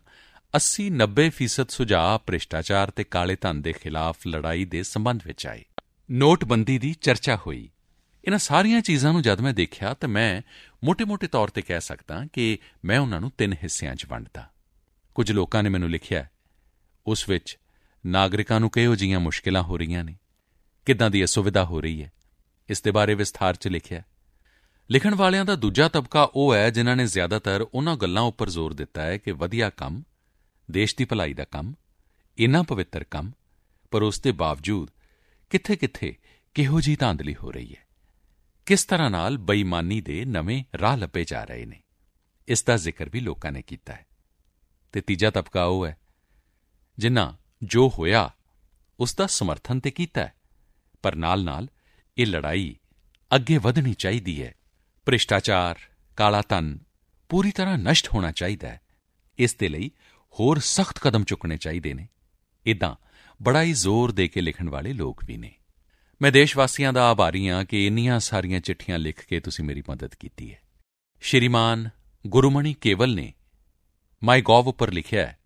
80-90% ਸੁਝਾਅ ਭ੍ਰਿਸ਼ਟਾਚਾਰ ਅਤੇ ਕਾਲੇ ਧਨ ਦੇ ਖਿਲਾਫ ਲੜਾਈ ਦੇ ਸੰਬੰਧ ਵਿੱਚ ਆਏ। ਨੋਟਬੰਦੀ ਦੀ ਚਰਚਾ ਹੋਈ। ਇਨ੍ਹਾਂ ਸਾਰੀਆਂ ਚੀਜ਼ਾਂ ਨੂੰ ਜਦ ਮੈਂ ਦੇਖਿਆ ਤਾਂ ਮੈਂ ਮੋਟੇ-ਮੋਟੇ ਤੌਰ 'ਤੇ ਕਹਿ ਸਕਦਾ ਕਿ ਮੈਂ ਉਨ੍ਹਾਂ ਨੂੰ 3 ਹਿੱਸਿਆਂ 'ਚ ਵੰਡਦਾ। ਕੁਝ ਲੋਕਾਂ ਨੇ ਮੈਨੂੰ ਲਿਖਿਆ, ਉਸ ਵਿੱਚ ਨਾਗਰਿਕਾਂ ਨੂੰ ਕਿਹੋ ਜਿਹੀਆਂ ਮੁਸ਼ਕਿਲਾਂ ਹੋ ਰਹੀਆਂ ਨੇ, ਕਿੱਦਾਂ ਦੀ ਅਸੁਵਿਧਾ ਹੋ ਰਹੀ ਹੈ, ਇਸ ਦੇ ਬਾਰੇ ਵਿਸਥਾਰ 'ਚ ਲਿਖਿਆ। ਲਿਖਣ ਵਾਲਿਆਂ ਦਾ ਦੂਜਾ ਤਬਕਾ ਉਹ ਹੈ ਜਿਨ੍ਹਾਂ ਨੇ ਜ਼ਿਆਦਾਤਰ ਉਨ੍ਹਾਂ ਗੱਲਾਂ ਉੱਪਰ ਜ਼ੋਰ ਦਿੱਤਾ ਹੈ ਕਿ ਵਧੀਆ ਕੰਮ, ਦੇਸ਼ ਦੀ ਭਲਾਈ ਦਾ ਕੰਮ, ਇੰਨਾ ਪਵਿੱਤਰ ਕੰਮ, ਪਰ ਉਸ ਦੇ ਬਾਵਜੂਦ ਕਿੱਥੇ-ਕਿੱਥੇ ਕਿਹੋ ਜਿਹੀ ਧਾਂਦਲੀ ਹੋ ਰਹੀ ਹੈ, ਕਿਸ ਤਰ੍ਹਾਂ ਨਾਲ ਬੇਈਮਾਨੀ ਦੇ ਨਵੇਂ ਰਾਹ ਲੱਭੇ ਜਾ ਰਹੇ ਨੇ, ਇਸ ਦਾ ਜ਼ਿਕਰ ਵੀ ਲੋਕਾਂ ਨੇ ਕੀਤਾ ਹੈ। ਅਤੇ ਤੀਜਾ ਤਬਕਾ ਉਹ ਹੈ ਜਿਨ੍ਹਾਂ ਜੋ ਹੋਇਆ ਉਸ ਦਾ ਸਮਰਥਨ ਤੇ ਕੀਤਾ ਹੈ, ਪਰ ਨਾਲ-ਨਾਲ ਇਹ ਲੜਾਈ ਅੱਗੇ ਵਧਣੀ ਚਾਹੀਦੀ ਹੈ। ਭ੍ਰਿਸ਼ਟਾਚਾਰ, ਕਾਲਾ ਧਨ ਪੂਰੀ ਤਰ੍ਹਾਂ ਨਸ਼ਟ ਹੋਣਾ ਚਾਹੀਦਾ ਹੈ। ਇਸ ਦੇ ਲਈ ਹੋਰ ਸਖਤ ਕਦਮ ਚੁੱਕਣੇ ਚਾਹੀਦੇ ਨੇ। ਇੱਦਾਂ ਬੜਾ ਹੀ ਜ਼ੋਰ ਦੇ ਕੇ ਲਿਖਣ ਵਾਲੇ ਲੋਕ ਵੀ ਨੇ। ਮੈਂ ਦੇਸ਼ਵਾਸੀਆਂ ਦਾ ਆਭਾਰੀ ਹਾਂ ਕਿ ਇੰਨੀਆਂ ਸਾਰੀਆਂ ਚਿੱਠੀਆਂ ਲਿਖ ਕੇ ਤੁਸੀਂ ਮੇਰੀ ਮਦਦ ਕੀਤੀ ਹੈ। ਸ਼੍ਰੀਮਾਨ ਗੁਰੂਮਣੀ ਕੇਵਲ ਨੇ ਮਾਈਗੋਵ ਉੱਪਰ ਲਿਖਿਆ ਹੈ,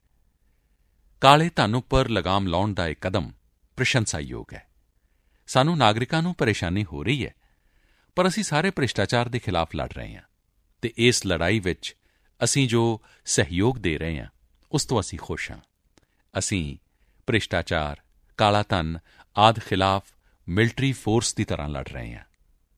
ਕਾਲੇ ਧਨ ਉੱਪਰ ਲਗਾਮ ਲਾਉਣ ਦਾ ਇਹ ਕਦਮ ਪ੍ਰਸ਼ੰਸਾਯੋਗ ਹੈ। ਸਾਨੂੰ ਨਾਗਰਿਕਾਂ ਨੂੰ ਪਰੇਸ਼ਾਨੀ ਹੋ ਰਹੀ ਹੈ, ਪਰ ਅਸੀਂ ਸਾਰੇ ਭ੍ਰਿਸ਼ਟਾਚਾਰ ਦੇ ਖਿਲਾਫ ਲੜ ਰਹੇ ਹਾਂ ਅਤੇ ਇਸ ਲੜਾਈ ਵਿੱਚ ਅਸੀਂ ਜੋ ਸਹਿਯੋਗ ਦੇ ਰਹੇ ਹਾਂ, ਉਸ ਤੋਂ ਅਸੀਂ ਖੁਸ਼ ਹਾਂ। ਅਸੀਂ ਭ੍ਰਿਸ਼ਟਾਚਾਰ, ਕਾਲਾ ਧਨ ਆਦਿ ਖਿਲਾਫ ਮਿਲਟਰੀ ਫੋਰਸ ਦੀ ਤਰ੍ਹਾਂ ਲੜ ਰਹੇ ਹਾਂ।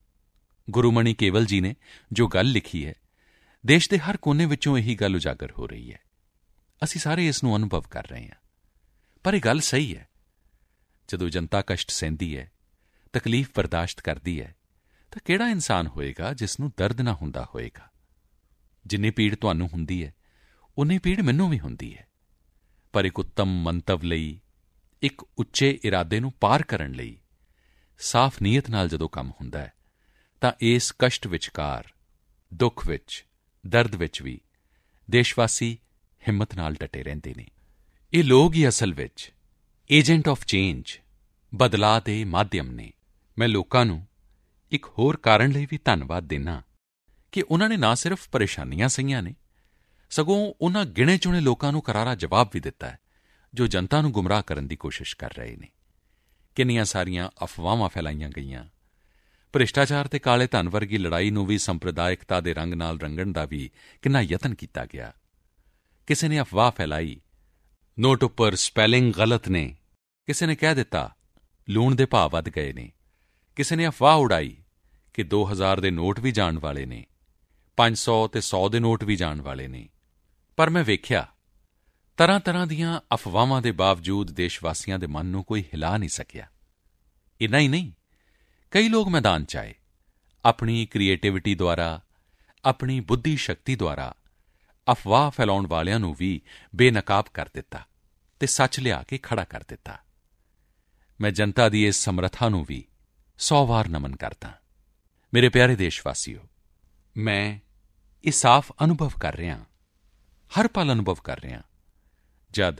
ਗੁਰੂਮਣੀ ਕੇਵਲ ਜੀ ਨੇ ਜੋ ਗੱਲ ਲਿਖੀ ਹੈ, ਦੇਸ਼ ਦੇ ਹਰ ਕੋਨੇ ਵਿੱਚੋਂ ਇਹੀ ਗੱਲ ਉਜਾਗਰ ਹੋ ਰਹੀ ਹੈ। ਅਸੀਂ ਸਾਰੇ ਇਸ ਨੂੰ ਅਨੁਭਵ ਕਰ ਰਹੇ ਹਾਂ। ਪਰ ਇਹ ਗੱਲ ਸਹੀ ਹੈ, ਜਦੋਂ ਜਨਤਾ ਕਸ਼ਟ ਸਹਿੰਦੀ ਹੈ, ਤਕਲੀਫ ਬਰਦਾਸ਼ਤ ਕਰਦੀ ਹੈ, ਤਾਂ ਕਿਹੜਾ ਇਨਸਾਨ ਹੋਏਗਾ ਜਿਸ ਨੂੰ ਦਰਦ ਨਾ ਹੁੰਦਾ ਹੋਏਗਾ। ਜਿੰਨੀ ਪੀੜ ਤੁਹਾਨੂੰ ਹੁੰਦੀ ਹੈ, ਉਨੀ ਪੀੜ ਮੈਨੂੰ ਵੀ ਹੁੰਦੀ ਹੈ। ਪਰ ਇੱਕ ਉੱਤਮ ਮੰਤਵ ਲਈ, ਇੱਕ ਉੱਚੇ ਇਰਾਦੇ ਨੂੰ ਪਾਰ ਕਰਨ ਲਈ ਸਾਫ਼ ਨੀਅਤ ਨਾਲ ਜਦੋਂ ਕੰਮ ਹੁੰਦਾ ਹੈ, ਤਾਂ ਇਸ ਕਸ਼ਟ ਵਿਚਕਾਰ, ਦੁੱਖ ਵਿੱਚ, ਦਰਦ ਵਿੱਚ ਵੀ ਦੇਸ਼ਵਾਸੀ ਹਿੰਮਤ ਨਾਲ ਡਟੇ ਰਹਿੰਦੇ ਨੇ। ਇਹ ਲੋਕ ਹੀ ਅਸਲ ਵਿੱਚ ਏਜੰਟ ਆਫ ਚੇਂਜ, ਬਦਲਾਅ ਦੇ ਮਾਧਿਅਮ ਨੇ। ਮੈਂ ਲੋਕਾਂ ਨੂੰ ਇੱਕ ਹੋਰ ਕਾਰਨ ਲਈ ਵੀ ਧੰਨਵਾਦ ਦਿੰਦਾ ਕਿ ਉਨ੍ਹਾਂ ਨੇ ਨਾ ਸਿਰਫ ਪਰੇਸ਼ਾਨੀਆਂ ਸਹੀਆਂ ਨੇ, ਸਗੋਂ ਉਨ੍ਹਾਂ ਗਿਣੇ-ਚੁਣੇ ਲੋਕਾਂ ਨੂੰ ਕਰਾਰਾ ਜਵਾਬ ਵੀ ਦਿੱਤਾ ਹੈ ਜੋ ਜਨਤਾ ਨੂੰ ਗੁੰਮਰਾਹ ਕਰਨ ਦੀ ਕੋਸ਼ਿਸ਼ ਕਰ ਰਹੇ ਨੇ। ਕਿੰਨੀਆਂ ਸਾਰੀਆਂ ਅਫਵਾਹਾਂ ਫੈਲਾਈਆਂ ਗਈਆਂ। ਭ੍ਰਿਸ਼ਟਾਚਾਰ ਤੇ ਕਾਲੇ ਧਨ ਵਰਗੀ ਲੜਾਈ ਨੂੰ ਵੀ ਸੰਪਰਦਾਇਕਤਾ ਦੇ ਰੰਗ ਨਾਲ ਰੰਗਣ ਦਾ ਵੀ ਕਿੰਨਾ ਯਤਨ ਕੀਤਾ ਗਿਆ। ਕਿਸੇ ਨੇ ਅਫਵਾਹ ਫੈਲਾਈ, ਨੋਟ ਉੱਪਰ ਸਪੈਲਿੰਗ ਗਲਤ ਨੇ। ਕਿਸੇ ਨੇ ਕਹਿ ਦਿੱਤਾ ਲੂਣ ਦੇ ਭਾਅ ਵੱਧ ਗਏ ਨੇ। ਕਿਸੇ ਨੇ ਅਫਵਾਹ ਉਡਾਈ ਕਿ 2000 ਦੇ ਨੋਟ ਵੀ ਜਾਣ ਵਾਲੇ ਨੇ, 500 ਤੇ 100 ਦੇ ਨੋਟ ਵੀ ਜਾਣ ਵਾਲੇ ਨੇ। ਪਰ ਮੈਂ ਵੇਖਿਆ ਤਰ੍ਹਾਂ ਦੀਆਂ ਅਫਵਾਹਾਂ ਦੇ ਬਾਵਜੂਦ ਦੇਸ਼ ਵਾਸੀਆਂ ਦੇ ਮਨ ਨੂੰ ਕੋਈ ਹਿਲਾ ਨਹੀਂ ਸਕਿਆ। ਇੰਨਾ ਹੀ ਨਹੀਂ, ਕਈ ਲੋਕ ਮੈਦਾਨ 'ਚ ਆਏ, ਆਪਣੀ ਕ੍ਰੀਏਟੀਵਿਟੀ ਦੁਆਰਾ, ਆਪਣੀ ਬੁੱਧੀ ਸ਼ਕਤੀ ਦੁਆਰਾ ਅਫਵਾਹ ਫੈਲਾਉਣ ਵਾਲਿਆਂ ਨੂੰ ਵੀ ਬੇਨਕਾਬ ਕਰ ਦਿੱਤਾ ਅਤੇ ਸੱਚ ਲਿਆ ਕੇ ਖੜ੍ਹਾ ਕਰ ਦਿੱਤਾ। ਮੈਂ ਜਨਤਾ ਦੀ ਇਸ ਸਮਰੱਥਾ ਨੂੰ ਵੀ 100 ਵਾਰ ਨਮਨ ਕਰਦਾ। ਮੇਰੇ ਪਿਆਰੇ ਦੇਸ਼ ਵਾਸੀਓ, ਮੈਂ ਇਹ ਸਾਫ਼ ਅਨੁਭਵ ਕਰ ਰਿਹਾ, ਹਰ ਪਲ ਅਨੁਭਵ ਕਰ ਰਿਹਾ, ਜਦ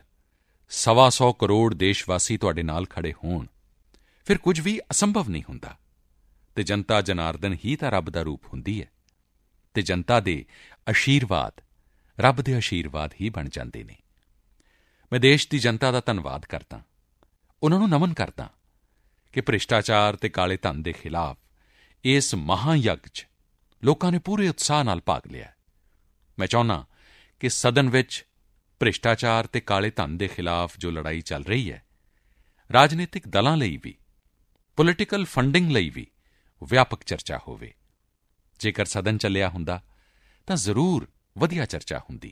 125 ਕਰੋੜ ਦੇਸ਼ ਵਾਸੀ ਤੁਹਾਡੇ ਨਾਲ ਖੜ੍ਹੇ ਹੋਣ, ਫਿਰ ਕੁਝ ਵੀ ਅਸੰਭਵ ਨਹੀਂ ਹੁੰਦਾ ਅਤੇ ਜਨਤਾ ਜਨਾਰਦਨ ਹੀ ਤਾਂ ਰੱਬ ਦਾ ਰੂਪ ਹੁੰਦੀ ਹੈ ਅਤੇ ਜਨਤਾ ਦੇ ਅਸ਼ੀਰਵਾਦ ਰੱਬ ਦੇ ਅਸ਼ੀਰਵਾਦ ਹੀ ਬਣ ਜਾਂਦੇ ਨੇ। ਮੈਂ ਦੇਸ਼ ਦੀ ਜਨਤਾ ਦਾ ਧੰਨਵਾਦ ਕਰਦਾ, ਉਨ੍ਹਾਂ ਨੂੰ ਨਮਨ ਕਰਦਾ ਕਿ ਭ੍ਰਿਸ਼ਟਾਚਾਰ ਅਤੇ ਕਾਲੇ ਧਨ ਦੇ ਖਿਲਾਫ ਇਸ ਮਹਾਯੱਗ 'ਚ ਲੋਕਾਂ ਨੇ ਪੂਰੇ ਉਤਸ਼ਾਹ ਨਾਲ ਭਾਗ ਲਿਆ। ਮੈਂ ਚਾਹੁੰਦਾ ਕਿ ਸਦਨ ਵਿੱਚ ਭ੍ਰਿਸ਼ਟਾਚਾਰ ਅਤੇ ਕਾਲੇ ਧਨ ਦੇ ਖਿਲਾਫ ਜੋ ਲੜਾਈ ਚੱਲ ਰਹੀ ਹੈ, ਰਾਜਨੀਤਿਕ ਦਲਾਂ ਲਈ ਵੀ, ਪੋਲੀਟੀਕਲ ਫੰਡਿੰਗ ਲਈ ਵੀ ਵਿਆਪਕ ਚਰਚਾ ਹੋਵੇ। ਜੇਕਰ ਸਦਨ ਚੱਲਿਆ ਹੁੰਦਾ ਤਾਂ ਜ਼ਰੂਰ ਵਧੀਆ ਚਰਚਾ ਹੁੰਦੀ।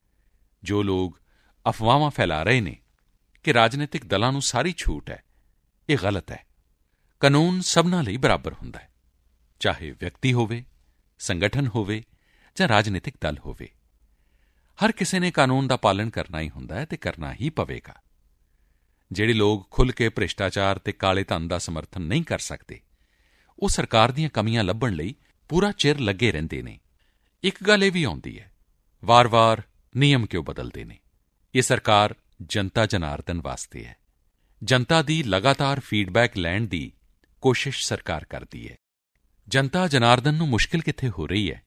ਜੋ ਲੋਕ ਅਫਵਾਹਾਂ ਫੈਲਾ ਰਹੇ ਨੇ ਕਿ ਰਾਜਨੀਤਿਕ ਦਲਾਂ ਨੂੰ ਸਾਰੀ ਛੂਟ ਹੈ, ਇਹ ਗਲਤ ਹੈ। ਕਾਨੂੰਨ ਸਭਨਾਂ ਲਈ ਬਰਾਬਰ ਹੁੰਦਾ ਹੈ, ਚਾਹੇ ਵਿਅਕਤੀ ਹੋਵੇ, ਸੰਗਠਨ ਹੋਵੇ ਜਾਂ ਰਾਜਨੀਤਿਕ ਦਲ ਹੋਵੇ। ਹਰ ਕਿਸੇ ਨੇ ਕਾਨੂੰਨ ਦਾ ਪਾਲਣ ਕਰਨਾ ਹੀ ਹੁੰਦਾ ਹੈ ਅਤੇ ਕਰਨਾ ਹੀ ਪਵੇਗਾ। ਜਿਹੜੇ ਲੋਕ ਖੁੱਲ੍ਹ ਕੇ ਭ੍ਰਿਸ਼ਟਾਚਾਰ ਅਤੇ ਕਾਲੇ ਧਨ ਦਾ ਸਮਰਥਨ ਨਹੀਂ ਕਰ ਸਕਦੇ, ਉਹ ਸਰਕਾਰ ਦੀਆਂ ਕਮੀਆਂ ਲੱਭਣ ਲਈ ਪੂਰਾ ਚਿਰ ਲੱਗੇ ਰਹਿੰਦੇ ਨੇ। ਇੱਕ ਗੱਲ ਇਹ ਵੀ ਆਉਂਦੀ ਹੈ, ਵਾਰ-ਵਾਰ ਨਿਯਮ ਕਿਉਂ ਬਦਲਦੇ ਨੇ? ਇਹ ਸਰਕਾਰ ਜਨਤਾ ਜਨਾਰਦਨ ਵਾਸਤੇ ਹੈ। ਜਨਤਾ ਦੀ ਲਗਾਤਾਰ ਫੀਡਬੈਕ ਲੈਣ ਦੀ ਕੋਸ਼ਿਸ਼ ਸਰਕਾਰ ਕਰਦੀ ਹੈ। ਜਨਤਾ ਜਨਾਰਦਨ ਨੂੰ ਮੁਸ਼ਕਿਲ ਕਿੱਥੇ ਹੋ ਰਹੀ ਹੈ,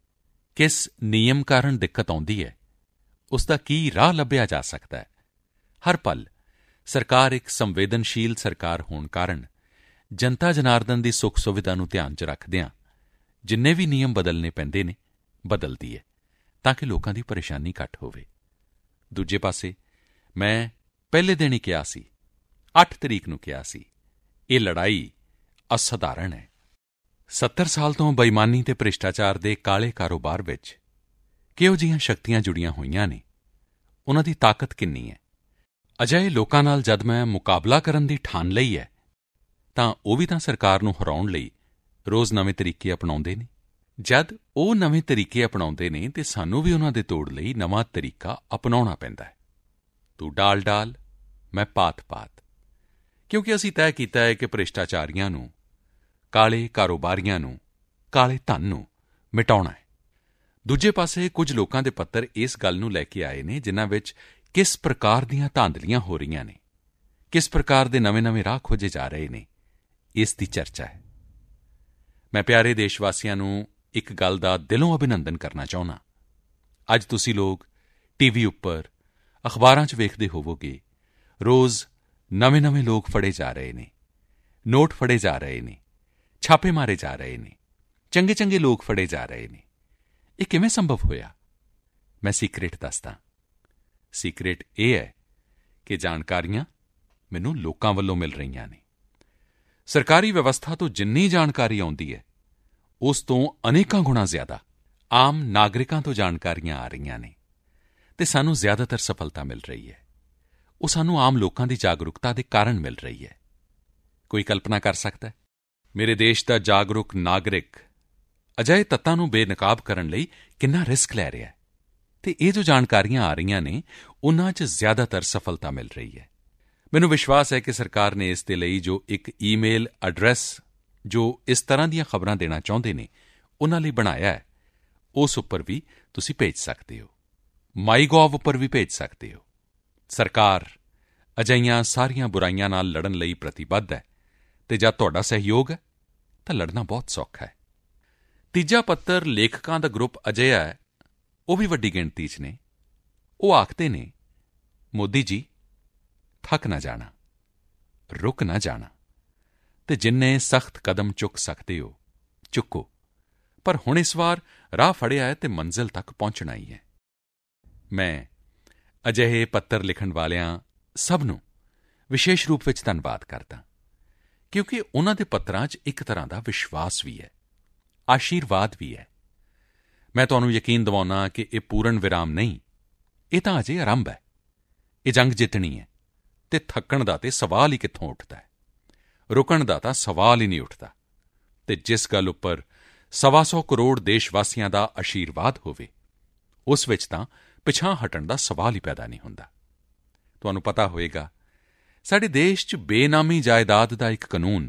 ਕਿਸ ਨਿਯਮ ਕਾਰਨ ਦਿੱਕਤ ਆਉਂਦੀ ਹੈ, ਉਸ ਦਾ ਕੀ ਰਾਹ ਲੱਭਿਆ ਜਾ ਸਕਦਾ ਹੈ। ਹਰ ਪਲ ਸਰਕਾਰ ਇੱਕ ਸੰਵੇਦਨਸ਼ੀਲ ਸਰਕਾਰ ਹੋਣ ਕਾਰਨ ਜਨਤਾ ਜਨਾਰਦਨ ਦੀ ਸੁੱਖ ਸੁਵਿਧਾ ਨੂੰ ਧਿਆਨ 'ਚ ਰੱਖਦਿਆਂ ਜਿੰਨੇ ਵੀ ਨਿਯਮ ਬਦਲਣੇ ਪੈਂਦੇ ਨੇ, ਬਦਲਦੀ ਹੈ ਤਾਂ ਕਿ ਲੋਕਾਂ ਦੀ ਪਰੇਸ਼ਾਨੀ ਘੱਟ ਹੋਵੇ। ਦੂਜੇ ਪਾਸੇ ਮੈਂ ਪਹਿਲੇ ਦਿਨ ਹੀ ਕਿਹਾ ਸੀ, 8 ਤਰੀਕ ਨੂੰ ਕਿਹਾ ਸੀ, ਇਹ ਲੜਾਈ ਅਸਧਾਰਨ ਹੈ। 70 ਸਾਲ ਤੋਂ ਬੇਈਮਾਨੀ ਤੇ ਭ੍ਰਿਸ਼ਟਾਚਾਰ ਦੇ ਕਾਲੇ ਕਾਰੋਬਾਰ ਵਿੱਚ ਕਿਹੋ ਜਿਹੀਆਂ ਸ਼ਕਤੀਆਂ ਜੁੜੀਆਂ ਹੋਈਆਂ ਨੇ, ਉਨ੍ਹਾਂ ਦੀ ਤਾਕਤ ਕਿੰਨੀ ਹੈ। ਅਜਿਹੇ ਲੋਕਾਂ ਨਾਲ ਜਦ ਮੈਂ ਮੁਕਾਬਲਾ ਕਰਨ ਦੀ ਠਾਣ ਲਈ ਹੈ, ਤਾਂ ਉਹ ਵੀ ਤਾਂ ਸਰਕਾਰ ਨੂੰ ਹਰਾਉਣ ਲਈ ਰੋਜ਼ ਨਵੇਂ ਤਰੀਕੇ ਅਪਣਾਉਂਦੇ ਨੇ। ਜਦ ਉਹ ਨਵੇਂ ਤਰੀਕੇ ਅਪਣਾਉਂਦੇ ਨੇ ਤੇ ਸਾਨੂੰ ਵੀ ਉਨ੍ਹਾਂ ਦੇ ਤੋੜ ਲਈ ਨਵਾਂ ਤਰੀਕਾ ਅਪਣਾਉਣਾ ਪੈਂਦਾ ਹੈ। ਤੂੰ ਡਾਲ, ਮੈਂ ਪਾਤ, ਕਿਉਂਕਿ ਅਸੀਂ ਤੈਅ ਕੀਤਾ ਹੈ ਕਿ ਭ੍ਰਿਸ਼ਟਾਚਾਰੀਆਂ ਨੂੰ, ਕਾਲੇ ਕਾਰੋਬਾਰੀਆਂ ਨੂੰ, ਕਾਲੇ ਧਨ ਨੂੰ ਮਿਟਾਉਣਾ ਹੈ। ਦੂਜੇ ਪਾਸੇ ਕੁਝ ਲੋਕਾਂ ਦੇ ਪੱਤਰ ਇਸ ਗੱਲ ਨੂੰ ਲੈ ਕੇ ਆਏ ਨੇ, ਜਿਨ੍ਹਾਂ ਵਿੱਚ ਕਿਸ ਪ੍ਰਕਾਰ ਦੀਆਂ ਧਾਂਦਲੀਆਂ ਹੋ ਰਹੀਆਂ ਨੇ, ਕਿਸ ਪ੍ਰਕਾਰ ਦੇ ਨਵੇਂ-ਨਵੇਂ ਰਾਹ ਖੋਜੇ ਜਾ ਰਹੇ ਨੇ, ਇਸ ਦੀ ਚਰਚਾ ਹੈ। ਮੈਂ ਪਿਆਰੇ ਦੇਸ਼ ਵਾਸੀਆਂ ਨੂੰ ਇੱਕ ਗੱਲ ਦਾ ਦਿਲੋਂ ਅਭਿਨੰਦਨ ਕਰਨਾ ਚਾਹੁੰਦਾ। ਅੱਜ ਤੁਸੀਂ ਲੋਕ ਟੀਵੀ ਉੱਪਰ, ਅਖਬਾਰਾਂ 'ਚ ਵੇਖਦੇ ਹੋਵੋਗੇ, ਰੋਜ਼ ਨਵੇਂ-ਨਵੇਂ ਲੋਕ ਫੜੇ ਜਾ ਰਹੇ ਨੇ, ਨੋਟ ਫੜੇ ਜਾ ਰਹੇ ਨੇ, ਛਾਪੇ ਮਾਰੇ ਜਾ ਰਹੇ ਨੇ, ਚੰਗੇ ਲੋਕ ਫੜੇ ਜਾ ਰਹੇ ਨੇ। ਇਹ ਕਿਵੇਂ ਸੰਭਵ ਹੋਇਆ? ਮੈਂ ਸੀਕ੍ਰੇਟ ਦੱਸਦਾ। ਸੀਕ੍ਰੇਟ ਇਹ ਹੈ ਕਿ ਜਾਣਕਾਰੀਆਂ ਮੈਨੂੰ ਲੋਕਾਂ ਵੱਲੋਂ ਮਿਲ ਰਹੀਆਂ ਨੇ। ਸਰਕਾਰੀ ਵਿਵਸਥਾ ਤੋਂ ਜਿੰਨੀ ਜਾਣਕਾਰੀ ਆਉਂਦੀ ਹੈ, ਉਸ ਤੋਂ ਅਨੇਕਾਂ ਗੁਣਾ ਜ਼ਿਆਦਾ ਆਮ ਨਾਗਰਿਕਾਂ ਤੋਂ ਜਾਣਕਾਰੀਆਂ ਆ ਰਹੀਆਂ ਨੇ ਅਤੇ ਸਾਨੂੰ ਜ਼ਿਆਦਾਤਰ ਸਫਲਤਾ ਮਿਲ ਰਹੀ ਹੈ। ਉਹ ਸਾਨੂੰ ਆਮ ਲੋਕਾਂ ਦੀ ਜਾਗਰੂਕਤਾ ਦੇ ਕਾਰਨ ਮਿਲ ਰਹੀ ਹੈ। ਕੋਈ ਕਲਪਨਾ ਕਰ ਸਕਦਾ ਹੈ, ਮੇਰੇ ਦੇਸ਼ ਦਾ ਜਾਗਰੂਕ ਨਾਗਰਿਕ ਅਜਿਹੇ ਤੱਤਾਂ ਨੂੰ ਬੇਨਕਾਬ ਕਰਨ ਲਈ ਕਿੰਨਾ ਰਿਸਕ ਲੈ ਰਿਹਾ ਹੈ ਅਤੇ ਇਹ ਜੋ ਜਾਣਕਾਰੀਆਂ ਆ ਰਹੀਆਂ ਨੇ, ਉਨ੍ਹਾਂ 'ਚ ਜ਼ਿਆਦਾਤਰ ਸਫਲਤਾ ਮਿਲ ਰਹੀ ਹੈ। ਮੈਨੂੰ ਵਿਸ਼ਵਾਸ ਹੈ ਕਿ ਸਰਕਾਰ ਨੇ ਇਸ ਦੇ ਲਈ ਜੋ ਇੱਕ ਈਮੇਲ ਐਡਰੈਸ ਜੋ ਇਸ ਤਰ੍ਹਾਂ ਦੀਆਂ ਖਬਰਾਂ ਦੇਣਾ ਚਾਹੁੰਦੇ ਨੇ, ਉਨ੍ਹਾਂ ਲਈ ਬਣਾਇਆ ਹੈ। ਉਸ ਉੱਪਰ ਵੀ ਤੁਸੀਂ ਭੇਜ ਸਕਦੇ ਹੋ, ਮਾਈਗੋਵ ਉੱਪਰ ਵੀ ਭੇਜ ਸਕਦੇ ਹੋ। ਸਰਕਾਰ ਅਜਿਹੀਆਂ ਸਾਰੀਆਂ ਬੁਰਾਈਆਂ ਨਾਲ ਲੜਨ ਲਈ ਪ੍ਰਤੀਬੱਧ ਹੈ ਅਤੇ ਜਦ ਤੁਹਾਡਾ ਸਹਿਯੋਗ ਹੈ ਤਾਂ ਲੜਨਾ ਬਹੁਤ ਸੌਖਾ ਹੈ। ਤੀਜਾ ਪੱਤਰ ਲੇਖਕਾਂ ਦਾ ਗਰੁੱਪ ਅਜਿਹਾ ਹੈ, ਉਹ ਵੀ ਵੱਡੀ ਗਿਣਤੀ 'ਚ ਨੇ। ਉਹ ਆਖਦੇ ਨੇ, ਮੋਦੀ ਜੀ, ਥੱਕ ਨਾ ਜਾਣਾ, ਰੁਕ ਨਾ ਜਾਣਾ ਅਤੇ ਜਿੰਨੇ ਸਖਤ ਕਦਮ ਚੁੱਕ ਸਕਦੇ ਹੋ ਚੁੱਕੋ, ਪਰ ਹੁਣ ਇਸ ਵਾਰ ਰਾਹ ਫੜਿਆ ਹੈ ਅਤੇ ਮੰਜ਼ਿਲ ਤੱਕ ਪਹੁੰਚਣਾ ਹੀ ਹੈ। ਮੈਂ ਅਜਿਹੇ ਪੱਤਰ ਲਿਖਣ ਵਾਲਿਆਂ ਸਭ ਨੂੰ ਵਿਸ਼ੇਸ਼ ਰੂਪ ਵਿੱਚ ਧੰਨਵਾਦ ਕਰਦਾ, ਕਿਉਂਕਿ ਉਨ੍ਹਾਂ ਦੇ ਪੱਤਰਾਂ 'ਚ ਇੱਕ ਤਰ੍ਹਾਂ ਦਾ ਵਿਸ਼ਵਾਸ ਵੀ ਹੈ, ਆਸ਼ੀਰਵਾਦ ਵੀ ਹੈ। ਮੈਂ ਤੁਹਾਨੂੰ ਯਕੀਨ ਦਿਵਾਉਂਦਾ ਕਿ ਇਹ ਪੂਰਨ ਵਿਰਾਮ ਨਹੀਂ, ਇਹ ਤਾਂ ਅਜੇ ਆਰੰਭ ਹੈ। ਇਹ ਜੰਗ ਜਿੱਤਣੀ ਹੈ ਅਤੇ ਥੱਕਣ ਦਾ ਤਾਂ ਸਵਾਲ ਹੀ ਕਿੱਥੋਂ ਉੱਠਦਾ ਹੈ। ਰੁਕਣ ਦਾ ਤਾਂ ਸਵਾਲ ਹੀ ਨਹੀਂ ਉੱਠਦਾ। ਅਤੇ ਜਿਸ ਗੱਲ ਉੱਪਰ 125 ਕਰੋੜ ਦੇਸ਼ ਵਾਸੀਆਂ ਦਾ ਅਸ਼ੀਰਵਾਦ ਹੋਵੇ, ਉਸ ਵਿੱਚ ਤਾਂ ਪਿਛਾਂਹ ਹਟਣ ਦਾ ਸਵਾਲ ਹੀ ਪੈਦਾ ਨਹੀਂ ਹੁੰਦਾ। ਤੁਹਾਨੂੰ ਪਤਾ ਹੋਵੇਗਾ, ਸਾਡੇ ਦੇਸ਼ 'ਚ ਬੇਨਾਮੀ ਜਾਇਦਾਦ ਦਾ ਇੱਕ ਕਾਨੂੰਨ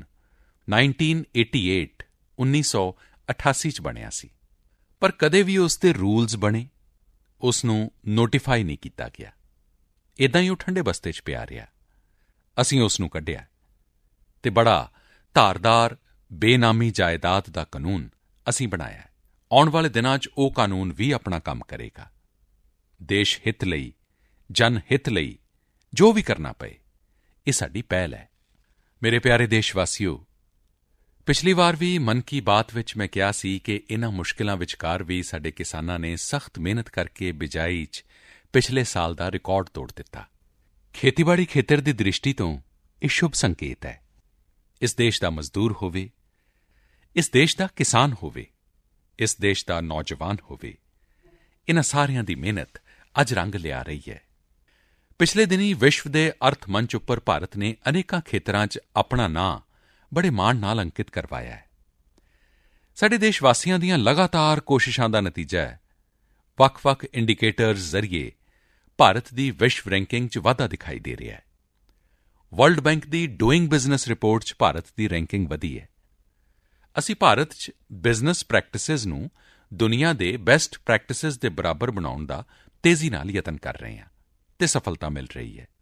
1988 'ਚ ਬਣਿਆ ਸੀ, ਪਰ ਕਦੇ ਵੀ ਉਸ ਦੇ ਰੂਲਜ਼ ਬਣੇ, ਉਸ ਨੂੰ ਨੋਟੀਫਾਈ ਨਹੀਂ ਕੀਤਾ ਗਿਆ। ਇੱਦਾਂ ਹੀ ਉਹ ਠੰਡੇ ਬਸਤੇ 'ਚ ਪਿਆ ਰਿਹਾ। ਅਸੀਂ ਉਸ ਨੂੰ ਕੱਢਿਆ ਅਤੇ ਬੜਾ ਧਾਰਦਾਰ ਬੇਨਾਮੀ ਜਾਇਦਾਦ ਦਾ ਕਾਨੂੰਨ ਅਸੀਂ ਬਣਾਇਆ। ਆਉਣ ਵਾਲੇ ਦਿਨਾਂ 'ਚ ਉਹ ਕਾਨੂੰਨ ਵੀ ਆਪਣਾ ਕੰਮ ਕਰੇਗਾ। ਦੇਸ਼ ਹਿੱਤ ਲਈ, ਜਨ ਹਿੱਤ ਲਈ ਜੋ ਵੀ ਕਰਨਾ ਪਏ, ਇਹ ਸਾਡੀ ਪਹਿਲ ਹੈ। ਮੇਰੇ ਪਿਆਰੇ ਦੇਸ਼ ਵਾਸੀਓ, ਪਿਛਲੀ ਵਾਰ ਵੀ ਮਨ ਕੀ ਬਾਤ ਵਿੱਚ ਮੈਂ ਕਿਹਾ ਸੀ ਕਿ ਇਨ੍ਹਾਂ ਮੁਸ਼ਕਿਲਾਂ ਵਿਚਕਾਰ ਵੀ ਸਾਡੇ ਕਿਸਾਨਾਂ ਨੇ ਸਖਤ ਮਿਹਨਤ ਕਰਕੇ ਬਿਜਾਈ 'ਚ ਪਿਛਲੇ ਸਾਲ ਦਾ ਰਿਕਾਰਡ ਤੋੜ ਦਿੱਤਾ। ਖੇਤੀਬਾੜੀ ਖੇਤਰ ਦੀ ਦ੍ਰਿਸ਼ਟੀ ਤੋਂ ਇਹ ਸ਼ੁਭ ਸੰਕੇਤ ਹੈ। ਇਸ ਦੇਸ਼ ਦਾ ਮਜ਼ਦੂਰ ਹੋਵੇ, ਇਸ ਦੇਸ਼ ਦਾ ਕਿਸਾਨ ਹੋਵੇ, ਇਸ ਦੇਸ਼ ਦਾ ਨੌਜਵਾਨ ਹੋਵੇ, ਇਨ੍ਹਾਂ ਸਾਰਿਆਂ ਦੀ ਮਿਹਨਤ ਅੱਜ ਰੰਗ ਲਿਆ ਰਹੀ ਹੈ। ਪਿਛਲੇ ਦਿਨੀਂ ਵਿਸ਼ਵ ਦੇ ਅਰਥ ਮੰਚ ਉੱਪਰ ਭਾਰਤ ਨੇ ਅਨੇਕਾਂ ਖੇਤਰਾਂ 'ਚ ਆਪਣਾ ਨਾਂ ਬੜੇ ਮਾਣ ਨਾਲ ਅੰਕਿਤ ਕਰਵਾਇਆ ਹੈ। ਸਾਡੇ ਦੇਸ਼ ਵਾਸੀਆਂ ਦੀਆਂ ਲਗਾਤਾਰ ਕੋਸ਼ਿਸ਼ਾਂ ਦਾ ਨਤੀਜਾ ਹੈ। ਵੱਖ-ਵੱਖ ਇੰਡੀਕੇਟਰਜ਼ ਜ਼ਰੀਏ ਭਾਰਤ ਦੀ ਵਿਸ਼ਵ ਰੈਂਕਿੰਗ 'ਚ ਵਾਧਾ ਦਿਖਾਈ ਦੇ ਰਿਹਾ ਹੈ। ਵਰਲਡ ਬੈਂਕ ਦੀ ਡੂਇੰਗ ਬਿਜ਼ਨਸ ਰਿਪੋਰਟ 'ਚ ਭਾਰਤ ਦੀ ਰੈਂਕਿੰਗ ਵਧੀ ਹੈ। ਅਸੀਂ ਭਾਰਤ 'ਚ ਬਿਜ਼ਨਸ ਪ੍ਰੈਕਟਿਸਿਜ਼ ਨੂੰ ਦੁਨੀਆ ਦੇ ਬੈਸਟ ਪ੍ਰੈਕਟਿਸਿਜ਼ ਦੇ ਬਰਾਬਰ ਬਣਾਉਣ ਦਾ ਤੇਜ਼ੀ ਨਾਲ ਯਤਨ ਕਰ ਰਹੇ ਹਾਂ ਅਤੇ ਸਫਲਤਾ ਮਿਲ ਰਹੀ ਹੈ।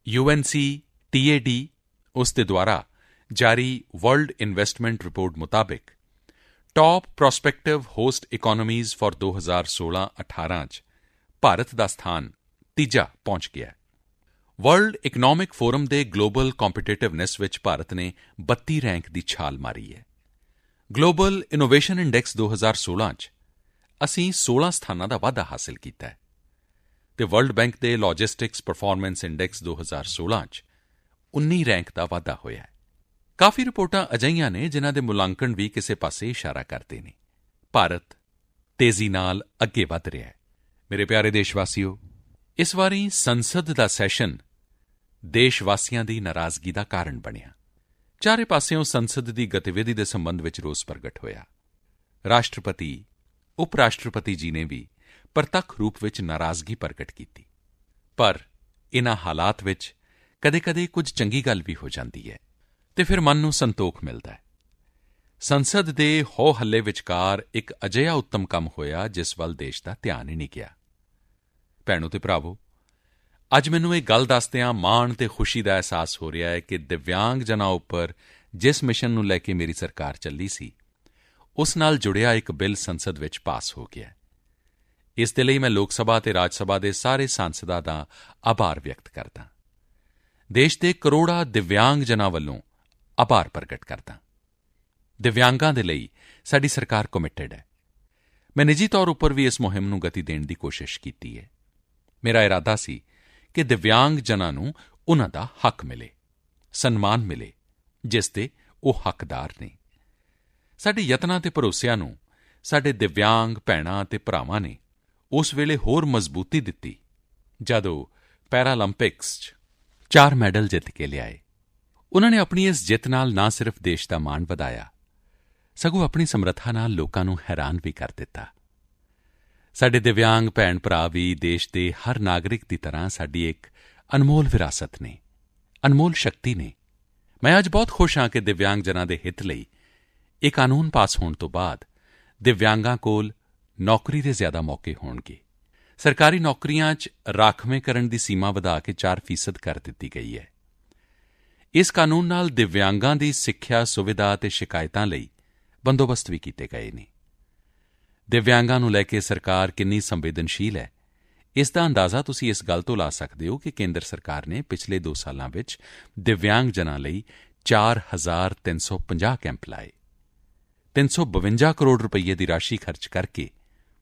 UNCTAD ਉਸ ਦੇ ਦੁਆਰਾ ਜਾਰੀ ਵਰਲਡ ਇਨਵੈਸਟਮੈਂਟ ਰਿਪੋਰਟ ਮੁਤਾਬਿਕ top prospective host economies for 2016-18 'ਚ ਭਾਰਤ ਦਾ ਸਥਾਨ ਤੀਜਾ ਪਹੁੰਚ ਗਿਆ। ਵਰਲਡ ਇਕਨੋਮਿਕ ਫੋਰਮ ਦੇ ਗਲੋਬਲ ਕੰਪੀਟੀਟਿਵਨੈਸ ਵਿੱਚ ਭਾਰਤ ਨੇ 32 ਰੈਂਕ ਦੀ ਛਾਲ ਮਾਰੀ ਹੈ। ਗਲੋਬਲ ਇਨੋਵੇਸ਼ਨ ਇੰਡੈਕਸ 2016 'ਚ ਅਸੀਂ 16 ਸਥਾਨਾਂ ਦਾ ਵਾਧਾ ਹਾਸਲ ਕੀਤਾ ਹੈ ਅਤੇ ਵਰਲਡ ਬੈਂਕ ਦੇ ਲੌਜਿਸਟਿਕਸ ਪਰਫਾਰਮੈਂਸ ਇੰਡੈਕਸ 2016 'ਚ 19 ਰੈਂਕ ਦਾ ਵਾਧਾ ਹੋਇਆ ਹੈ। ਕਾਫੀ ਰਿਪੋਰਟਾਂ ਅਜਿਹੀਆਂ ਨੇ ਜਿਨ੍ਹਾਂ ਦੇ ਮੁਲਾਂਕਣ ਵੀ ਕਿਸੇ ਪਾਸੇ ਇਸ਼ਾਰਾ ਕਰਦੇ ਨੇ। ਭਾਰਤ ਤੇਜ਼ੀ ਨਾਲ ਅੱਗੇ ਵਧ ਰਿਹਾ ਹੈ। ਮੇਰੇ ਪਿਆਰੇ ਦੇਸ਼ ਵਾਸੀਓ, ਇਸ ਵਾਰੀ ਸੰਸਦ ਦਾ ਸੈਸ਼ਨ ਦੇਸ਼ ਵਾਸੀਆਂ ਦੀ ਨਾਰਾਜ਼ਗੀ ਦਾ ਕਾਰਨ ਬਣਿਆ। ਚਾਰੇ ਪਾਸਿਓਂ ਸੰਸਦ ਦੀ ਗਤੀਵਿਧੀ ਦੇ ਸੰਬੰਧ ਵਿੱਚ ਰੋਸ ਪ੍ਰਗਟ ਹੋਇਆ। ਰਾਸ਼ਟਰਪਤੀ, ਉਪ ਰਾਸ਼ਟਰਪਤੀ ਜੀ ਨੇ ਵੀ ਪ੍ਰਤੱਖ ਰੂਪ ਵਿੱਚ ਨਾਰਾਜ਼ਗੀ ਪ੍ਰਗਟ ਕੀਤੀ। ਪਰ ਇਨ੍ਹਾਂ ਹਾਲਾਤ ਵਿੱਚ ਕਦੇ-ਕਦੇ ਕੁਝ ਚੰਗੀ ਗੱਲ ਵੀ ਹੋ ਜਾਂਦੀ ਹੈ ਅਤੇ ਫਿਰ ਮਨ ਨੂੰ ਸੰਤੋਖ ਮਿਲਦਾ ਹੈ। ਸੰਸਦ ਦੇ ਹੋ-ਹੱਲੇ ਵਿਚਕਾਰ ਇੱਕ ਅਜਿਹਾ ਉੱਤਮ ਕੰਮ ਹੋਇਆ ਜਿਸ ਵੱਲ ਦੇਸ਼ ਦਾ ਧਿਆਨ ਹੀ ਨਹੀਂ ਗਿਆ। ਭੈਣੋ ਤੇ ਭਰਾਵੋ, ਅੱਜ ਮੈਨੂੰ ਇਹ ਗੱਲ ਦੱਸਦਿਆਂ ਮਾਣ ਤੇ ਖੁਸ਼ੀ ਦਾ ਅਹਿਸਾਸ ਹੋ ਰਿਹਾ ਹੈ ਕਿ ਦਿਵਿਆਂਗ ਜਨਾਂ ਉੱਪਰ ਜਿਸ ਮਿਸ਼ਨ ਨੂੰ ਲੈ ਕੇ ਮੇਰੀ ਸਰਕਾਰ ਚੱਲੀ ਸੀ, ਉਸ ਨਾਲ ਜੁੜਿਆ ਇੱਕ ਬਿੱਲ ਸੰਸਦ ਵਿੱਚ ਪਾਸ ਹੋ ਗਿਆ। ਇਸ ਦੇ ਲਈ ਮੈਂ ਲੋਕ ਸਭਾ ਅਤੇ ਰਾਜ ਸਭਾ ਦੇ ਸਾਰੇ ਸਾਂਸਦਾਂ ਦਾ ਆਭਾਰ ਵਿਅਕਤ ਕਰਦਾ। ਦੇਸ਼ ਦੇ ਕਰੋੜਾਂ ਦਿਵਿਆਂਗ ਜਨਾਂ ਵੱਲੋਂ ਆਭਾਰ ਪ੍ਰਗਟ ਕਰਦਾ। ਦਿਵਿਆਂਗਾਂ ਦੇ ਲਈ ਸਾਡੀ ਸਰਕਾਰ ਕਮਿਟਡ ਹੈ। ਮੈਂ ਨਿੱਜੀ ਤੌਰ ਉੱਪਰ ਵੀ ਇਸ ਮੁਹਿੰਮ ਨੂੰ ਗਤੀ ਦੇਣ ਦੀ ਕੋਸ਼ਿਸ਼ ਕੀਤੀ ਹੈ। ਮੇਰਾ ਇਰਾਦਾ ਸੀ ਕਿ ਦਿਵਿਆਂਗ ਜਨਾਂ ਨੂੰ ਉਨ੍ਹਾਂ ਦਾ ਹੱਕ ਮਿਲੇ, ਸਨਮਾਨ ਮਿਲੇ, ਜਿਸ ਦੇ ਉਹ ਹੱਕਦਾਰ ਨੇ। ਸਾਡੇ ਯਤਨਾਂ ਤੇ ਭਰੋਸਿਆਂ ਨੂੰ ਸਾਡੇ ਦਿਵਿਆਂਗ ਭੈਣਾਂ ਅਤੇ ਭਰਾਵਾਂ ਨੇ ਉਸ ਵੇਲੇ ਹੋਰ ਮਜ਼ਬੂਤੀ ਦਿੱਤੀ ਜਦੋਂ ਪੈਰਾਲੰਪਿਕਸ 'ਚ 4 ਮੈਡਲ ਜਿੱਤ ਕੇ ਲਿਆਏ। ਉਨ੍ਹਾਂ ਨੇ ਆਪਣੀ ਇਸ ਜਿੱਤ ਨਾਲ ਨਾ ਸਿਰਫ ਦੇਸ਼ ਦਾ ਮਾਣ ਵਧਾਇਆ, ਸਗੋਂ ਆਪਣੀ ਸਮਰੱਥਾ ਨਾਲ ਲੋਕਾਂ ਨੂੰ ਹੈਰਾਨ ਵੀ ਕਰ ਦਿੱਤਾ। ਸਾਡੇ ਦਿਵਿਆਂਗ ਭੈਣ ਭਰਾ ਵੀ ਦੇਸ਼ ਦੇ ਹਰ ਨਾਗਰਿਕ ਦੀ ਤਰ੍ਹਾਂ ਸਾਡੀ ਇੱਕ ਅਨਮੋਲ ਵਿਰਾਸਤ ਨੇ, ਅਨਮੋਲ ਸ਼ਕਤੀ ਨੇ। ਮੈਂ ਅੱਜ ਬਹੁਤ ਖੁਸ਼ ਹਾਂ ਕਿ ਦਿਵਿਆਂਗ ਜਨਾਂ ਦੇ ਹਿੱਤ ਲਈ ਇਹ ਕਾਨੂੰਨ ਪਾਸ ਹੋਣ ਤੋਂ ਬਾਅਦ ਦਿਵਿਆਂਗਾਂ ਕੋਲ ਨੌਕਰੀ ਦੇ ਜ਼ਿਆਦਾ ਮੌਕੇ ਹੋਣਗੇ। ਸਰਕਾਰੀ ਨੌਕਰੀਆਂ 'ਚ ਰਾਖਵੇਂਕਰਨ ਦੀ ਸੀਮਾ ਵਧਾ ਕੇ 4% ਕਰ ਦਿੱਤੀ ਗਈ ਹੈ। ਇਸ ਕਾਨੂੰਨ ਨਾਲ ਦਿਵਿਆਂਗਾਂ ਦੀ ਸਿੱਖਿਆ ਸੁਵਿਧਾ ਅਤੇ ਸ਼ਿਕਾਇਤਾਂ ਲਈ ਬੰਦੋਬਸਤ ਵੀ ਕੀਤੇ ਗਏ ਨੇ। ਦਿਵਿਆਂਗਾਂ ਨੂੰ ਲੈ ਕੇ ਸਰਕਾਰ ਕਿੰਨੀ ਸੰਵੇਦਨਸ਼ੀਲ ਹੈ, ਇਸ ਦਾ ਅੰਦਾਜ਼ਾ ਤੁਸੀਂ ਇਸ ਗੱਲ ਤੋਂ ਲਾ ਸਕਦੇ ਹੋ ਕਿ ਕੇਂਦਰ ਸਰਕਾਰ ਨੇ ਪਿਛਲੇ 2 ਸਾਲਾਂ ਵਿੱਚ ਦਿਵਿਆਂਗ ਜਨਾਂ ਲਈ 4,350 ਕੈਂਪ ਲਾਏ, 352 ਕਰੋੜ ਰੁਪਏ ਦੀ ਰਾਸ਼ੀ ਖਰਚ ਕਰਕੇ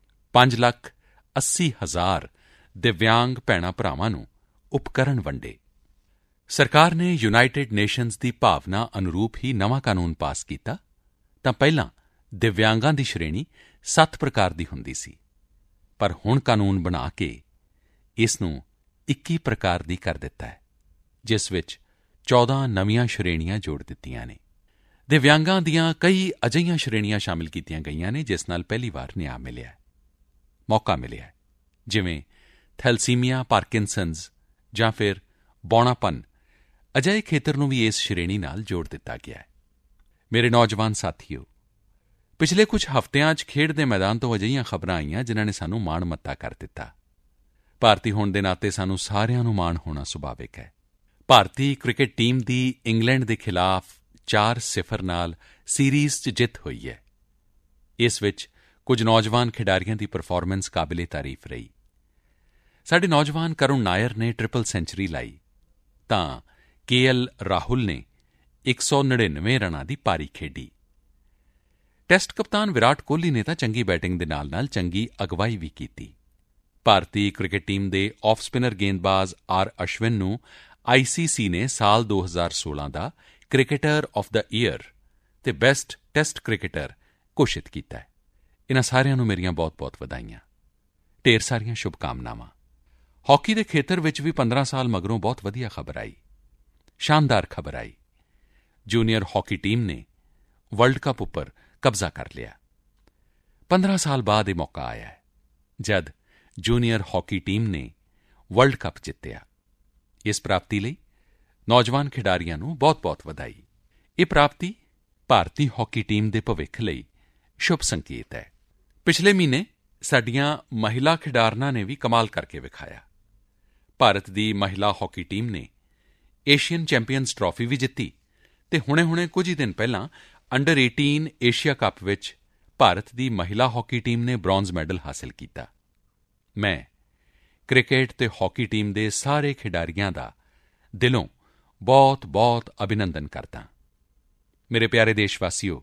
5,80,000 ਦਿਵਿਆਂਗ ਭੈਣਾਂ ਭਰਾਵਾਂ ਨੂੰ ਉਪਕਰਣ ਵੰਡੇ। ਸਰਕਾਰ ਨੇ ਯੂਨਾਈਟਿਡ ਨੇਸ਼ਨਜ਼ ਦੀ ਭਾਵਨਾ ਅਨੁਰੂਪ ਹੀ ਨਵਾਂ ਕਾਨੂੰਨ ਪਾਸ ਕੀਤਾ ਤਾਂ ਪਹਿਲਾਂ ਦਿਵਿਆਂਗਾਂ ਦੀ ਸ਼੍ਰੇਣੀ 7 ਪ੍ਰਕਾਰ ਦੀ ਹੁੰਦੀ ਸੀ, ਪਰ ਹੁਣ ਕਾਨੂੰਨ ਬਣਾ ਕੇ ਇਸ ਨੂੰ 21 ਪ੍ਰਕਾਰ ਦੀ ਕਰ ਦਿੱਤਾ ਹੈ, ਜਿਸ ਵਿੱਚ 14 ਨਵੀਆਂ ਸ਼੍ਰੇਣੀਆਂ ਜੋੜ ਦਿੱਤੀਆਂ ਨੇ। ਦਿਵਿਆਂਗਾਂ ਦੀਆਂ ਕਈ ਅਜਿਹੀਆਂ ਸ਼੍ਰੇਣੀਆਂ ਸ਼ਾਮਿਲ ਕੀਤੀਆਂ ਗਈਆਂ ਨੇ ਜਿਸ ਨਾਲ ਪਹਿਲੀ ਵਾਰ ਨਿਆਂ ਮਿਲਿਆ, ਮੌਕਾ ਮਿਲਿਆ, ਜਿਵੇਂ ਥੈਲਸੀਮੀਆ, ਪਾਰਕਿੰਸਨਜ਼ ਜਾਂ ਫਿਰ ਬੌਣਾਪਨ। ਅਜਿਹੇ ਖੇਤਰ ਨੂੰ ਵੀ ਇਸ ਸ਼੍ਰੇਣੀ ਨਾਲ ਜੋੜ ਦਿੱਤਾ ਗਿਆ ਹੈ। ਮੇਰੇ ਨੌਜਵਾਨ ਸਾਥੀਓ, ਪਿਛਲੇ ਕੁਝ ਹਫ਼ਤਿਆਂ 'ਚ ਖੇਡ ਦੇ ਮੈਦਾਨ ਤੋਂ ਅਜਿਹੀਆਂ ਖ਼ਬਰਾਂ ਆਈਆਂ ਜਿਨ੍ਹਾਂ ਨੇ ਸਾਨੂੰ ਮਾਣ ਮੱਤਾ ਕਰ ਦਿੱਤਾ। ਭਾਰਤੀ ਹੋਣ ਦੇ ਨਾਤੇ ਸਾਨੂੰ ਸਾਰਿਆਂ ਨੂੰ ਮਾਣ ਹੋਣਾ ਸੁਭਾਵਿਕ ਹੈ। ਭਾਰਤੀ ਕ੍ਰਿਕਟ ਟੀਮ ਦੀ ਇੰਗਲੈਂਡ ਦੇ ਖਿਲਾਫ 4-0 ਨਾਲ ਸੀਰੀਜ਼ 'ਚ ਜਿੱਤ ਹੋਈ ਹੈ। ਇਸ ਵਿੱਚ ਕੁਝ ਨੌਜਵਾਨ ਖਿਡਾਰੀਆਂ ਦੀ ਪਰਫਾਰਮੈਂਸ ਕਾਬਿਲੇ ਤਾਰੀਫ ਰਹੀ। ਸਾਡੇ ਨੌਜਵਾਨ ਕਰੁਣ ਨਾਇਰ ਨੇ ਟ੍ਰਿਪਲ ਸੈਂਚਰੀ ਲਾਈ ਤਾਂ ਕੇ.ਐਲ. ਰਾਹੁਲ ਨੇ 199 ਰਨਾਂ ਦੀ ਪਾਰੀ ਖੇਡੀ। ਟੈਸਟ ਕਪਤਾਨ ਵਿਰਾਟ ਕੋਹਲੀ ਨੇ ਤਾਂ ਚੰਗੀ ਬੈਟਿੰਗ ਦੇ ਨਾਲ-ਨਾਲ ਚੰਗੀ ਅਗਵਾਈ ਵੀ ਕੀਤੀ। ਭਾਰਤੀ ਕ੍ਰਿਕਟ ਟੀਮ ਦੇ ਆਫ ਸਪਿਨਰ ਗੇਂਦਬਾਜ਼ ਆਰ ਅਸ਼ਵਿਨ ਨੂੰ ਆਈਸੀਸੀ ਨੇ ਸਾਲ 2016 ਦਾ ਕ੍ਰਿਕਟਰ ਆਫ ਦਾ ਈਅਰ ਅਤੇ ਬੈਸਟ ਟੈਸਟ ਕ੍ਰਿਕਟਰ ਘੋਸ਼ਿਤ ਕੀਤਾ ਹੈ। ਇਨ੍ਹਾਂ ਸਾਰਿਆਂ ਨੂੰ ਮੇਰੀਆਂ ਬਹੁਤ-ਬਹੁਤ ਵਧਾਈਆਂ, ਢੇਰ ਸਾਰੀਆਂ ਸ਼ੁਭਕਾਮਨਾਵਾਂ। ਹਾਕੀ ਦੇ ਖੇਤਰ ਵਿੱਚ ਵੀ 15 ਸਾਲ ਮਗਰੋਂ ਬਹੁਤ ਵਧੀਆ ਖ਼ਬਰ ਆਈ, ਸ਼ਾਨਦਾਰ ਖ਼ਬਰ ਆਈ। ਜੂਨੀਅਰ ਹਾਕੀ ਟੀਮ ਨੇ ਵਰਲਡ ਕੱਪ ਉੱਪਰ ਕਬਜ਼ਾ ਕਰ ਲਿਆ। 15 ਸਾਲ ਬਾਅਦ ਇਹ ਮੌਕਾ ਆਇਆ ਹੈ ਜਦ ਜੂਨੀਅਰ ਹਾਕੀ ਟੀਮ ਨੇ ਵਰਲਡ ਕੱਪ ਜਿੱਤਿਆ। ਇਸ ਪ੍ਰਾਪਤੀ ਲਈ ਨੌਜਵਾਨ ਖਿਡਾਰੀਆਂ ਨੂੰ ਬਹੁਤ-ਬਹੁਤ ਵਧਾਈ। ਇਹ ਪ੍ਰਾਪਤੀ ਭਾਰਤੀ ਹਾਕੀ ਟੀਮ ਦੇ ਭਵਿੱਖ ਲਈ ਸ਼ੁਭ ਸੰਕੇਤ ਹੈ। ਪਿਛਲੇ ਮਹੀਨੇ ਸਾਡੀਆਂ ਮਹਿਲਾ ਖਿਡਾਰਨਾਂ ਨੇ ਵੀ ਕਮਾਲ ਕਰਕੇ ਵਿਖਾਇਆ। ਭਾਰਤ ਦੀ ਮਹਿਲਾ ਹਾਕੀ ਟੀਮ ਨੇ ਏਸ਼ੀਅਨ ਚੈਂਪੀਅਨਜ਼ ਟਰਾਫੀ ਵੀ ਜਿੱਤੀ ਅਤੇ ਹੁਣੇ-ਹੁਣੇ ਕੁਝ ਹੀ ਦਿਨ ਪਹਿਲਾਂ ਅੰਡਰ 18 ਏਸ਼ੀਆ ਕੱਪ ਵਿੱਚ ਭਾਰਤ ਦੀ ਮਹਿਲਾ ਹਾਕੀ ਟੀਮ ਨੇ ਬ੍ਰੌਂਜ਼ ਮੈਡਲ ਹਾਸਲ ਕੀਤਾ। ਮੈਂ ਕ੍ਰਿਕਟ ਅਤੇ ਹਾਕੀ ਟੀਮ ਦੇ ਸਾਰੇ ਖਿਡਾਰੀਆਂ ਦਾ ਦਿਲੋਂ ਬਹੁਤ-ਬਹੁਤ ਅਭਿਨੰਦਨ ਕਰਦਾ। ਮੇਰੇ ਪਿਆਰੇ ਦੇਸ਼ਵਾਸੀਓ,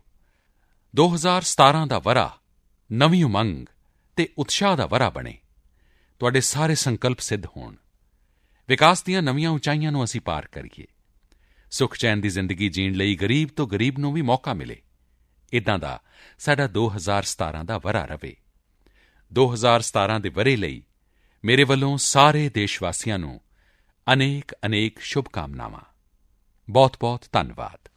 2017 ਦਾ ਵਰ੍ਹਾ ਨਵੀਂ ਉਮੰਗ ਅਤੇ ਉਤਸ਼ਾਹ ਦਾ ਵਰ੍ਹਾ ਬਣੇ। ਤੁਹਾਡੇ ਸਾਰੇ ਸੰਕਲਪ ਸਿੱਧ ਹੋਣ। ਵਿਕਾਸ ਦੀਆਂ ਨਵੀਆਂ ਉਚਾਈਆਂ ਨੂੰ ਅਸੀਂ ਪਾਰ ਕਰੀਏ। ਸੁਖ ਚੈਨ ਦੀ ਜ਼ਿੰਦਗੀ ਜੀਣ ਲਈ ਗਰੀਬ ਤੋਂ ਗਰੀਬ ਨੂੰ ਵੀ ਮੌਕਾ ਮਿਲੇ। ਇੱਦਾਂ ਦਾ ਸਾਡਾ 2017 ਦਾ ਵਰ੍ਹਾ ਰਹੇ। 2017 ਦੇ ਵਰ੍ਹੇ ਲਈ ਮੇਰੇ ਵੱਲੋਂ ਸਾਰੇ ਦੇਸ਼ਵਾਸੀਆਂ ਨੂੰ ਅਨੇਕ-ਅਨੇਕ ਸ਼ੁਭਕਾਮਨਾਵਾਂ। ਬਹੁਤ-ਬਹੁਤ ਧੰਨਵਾਦ।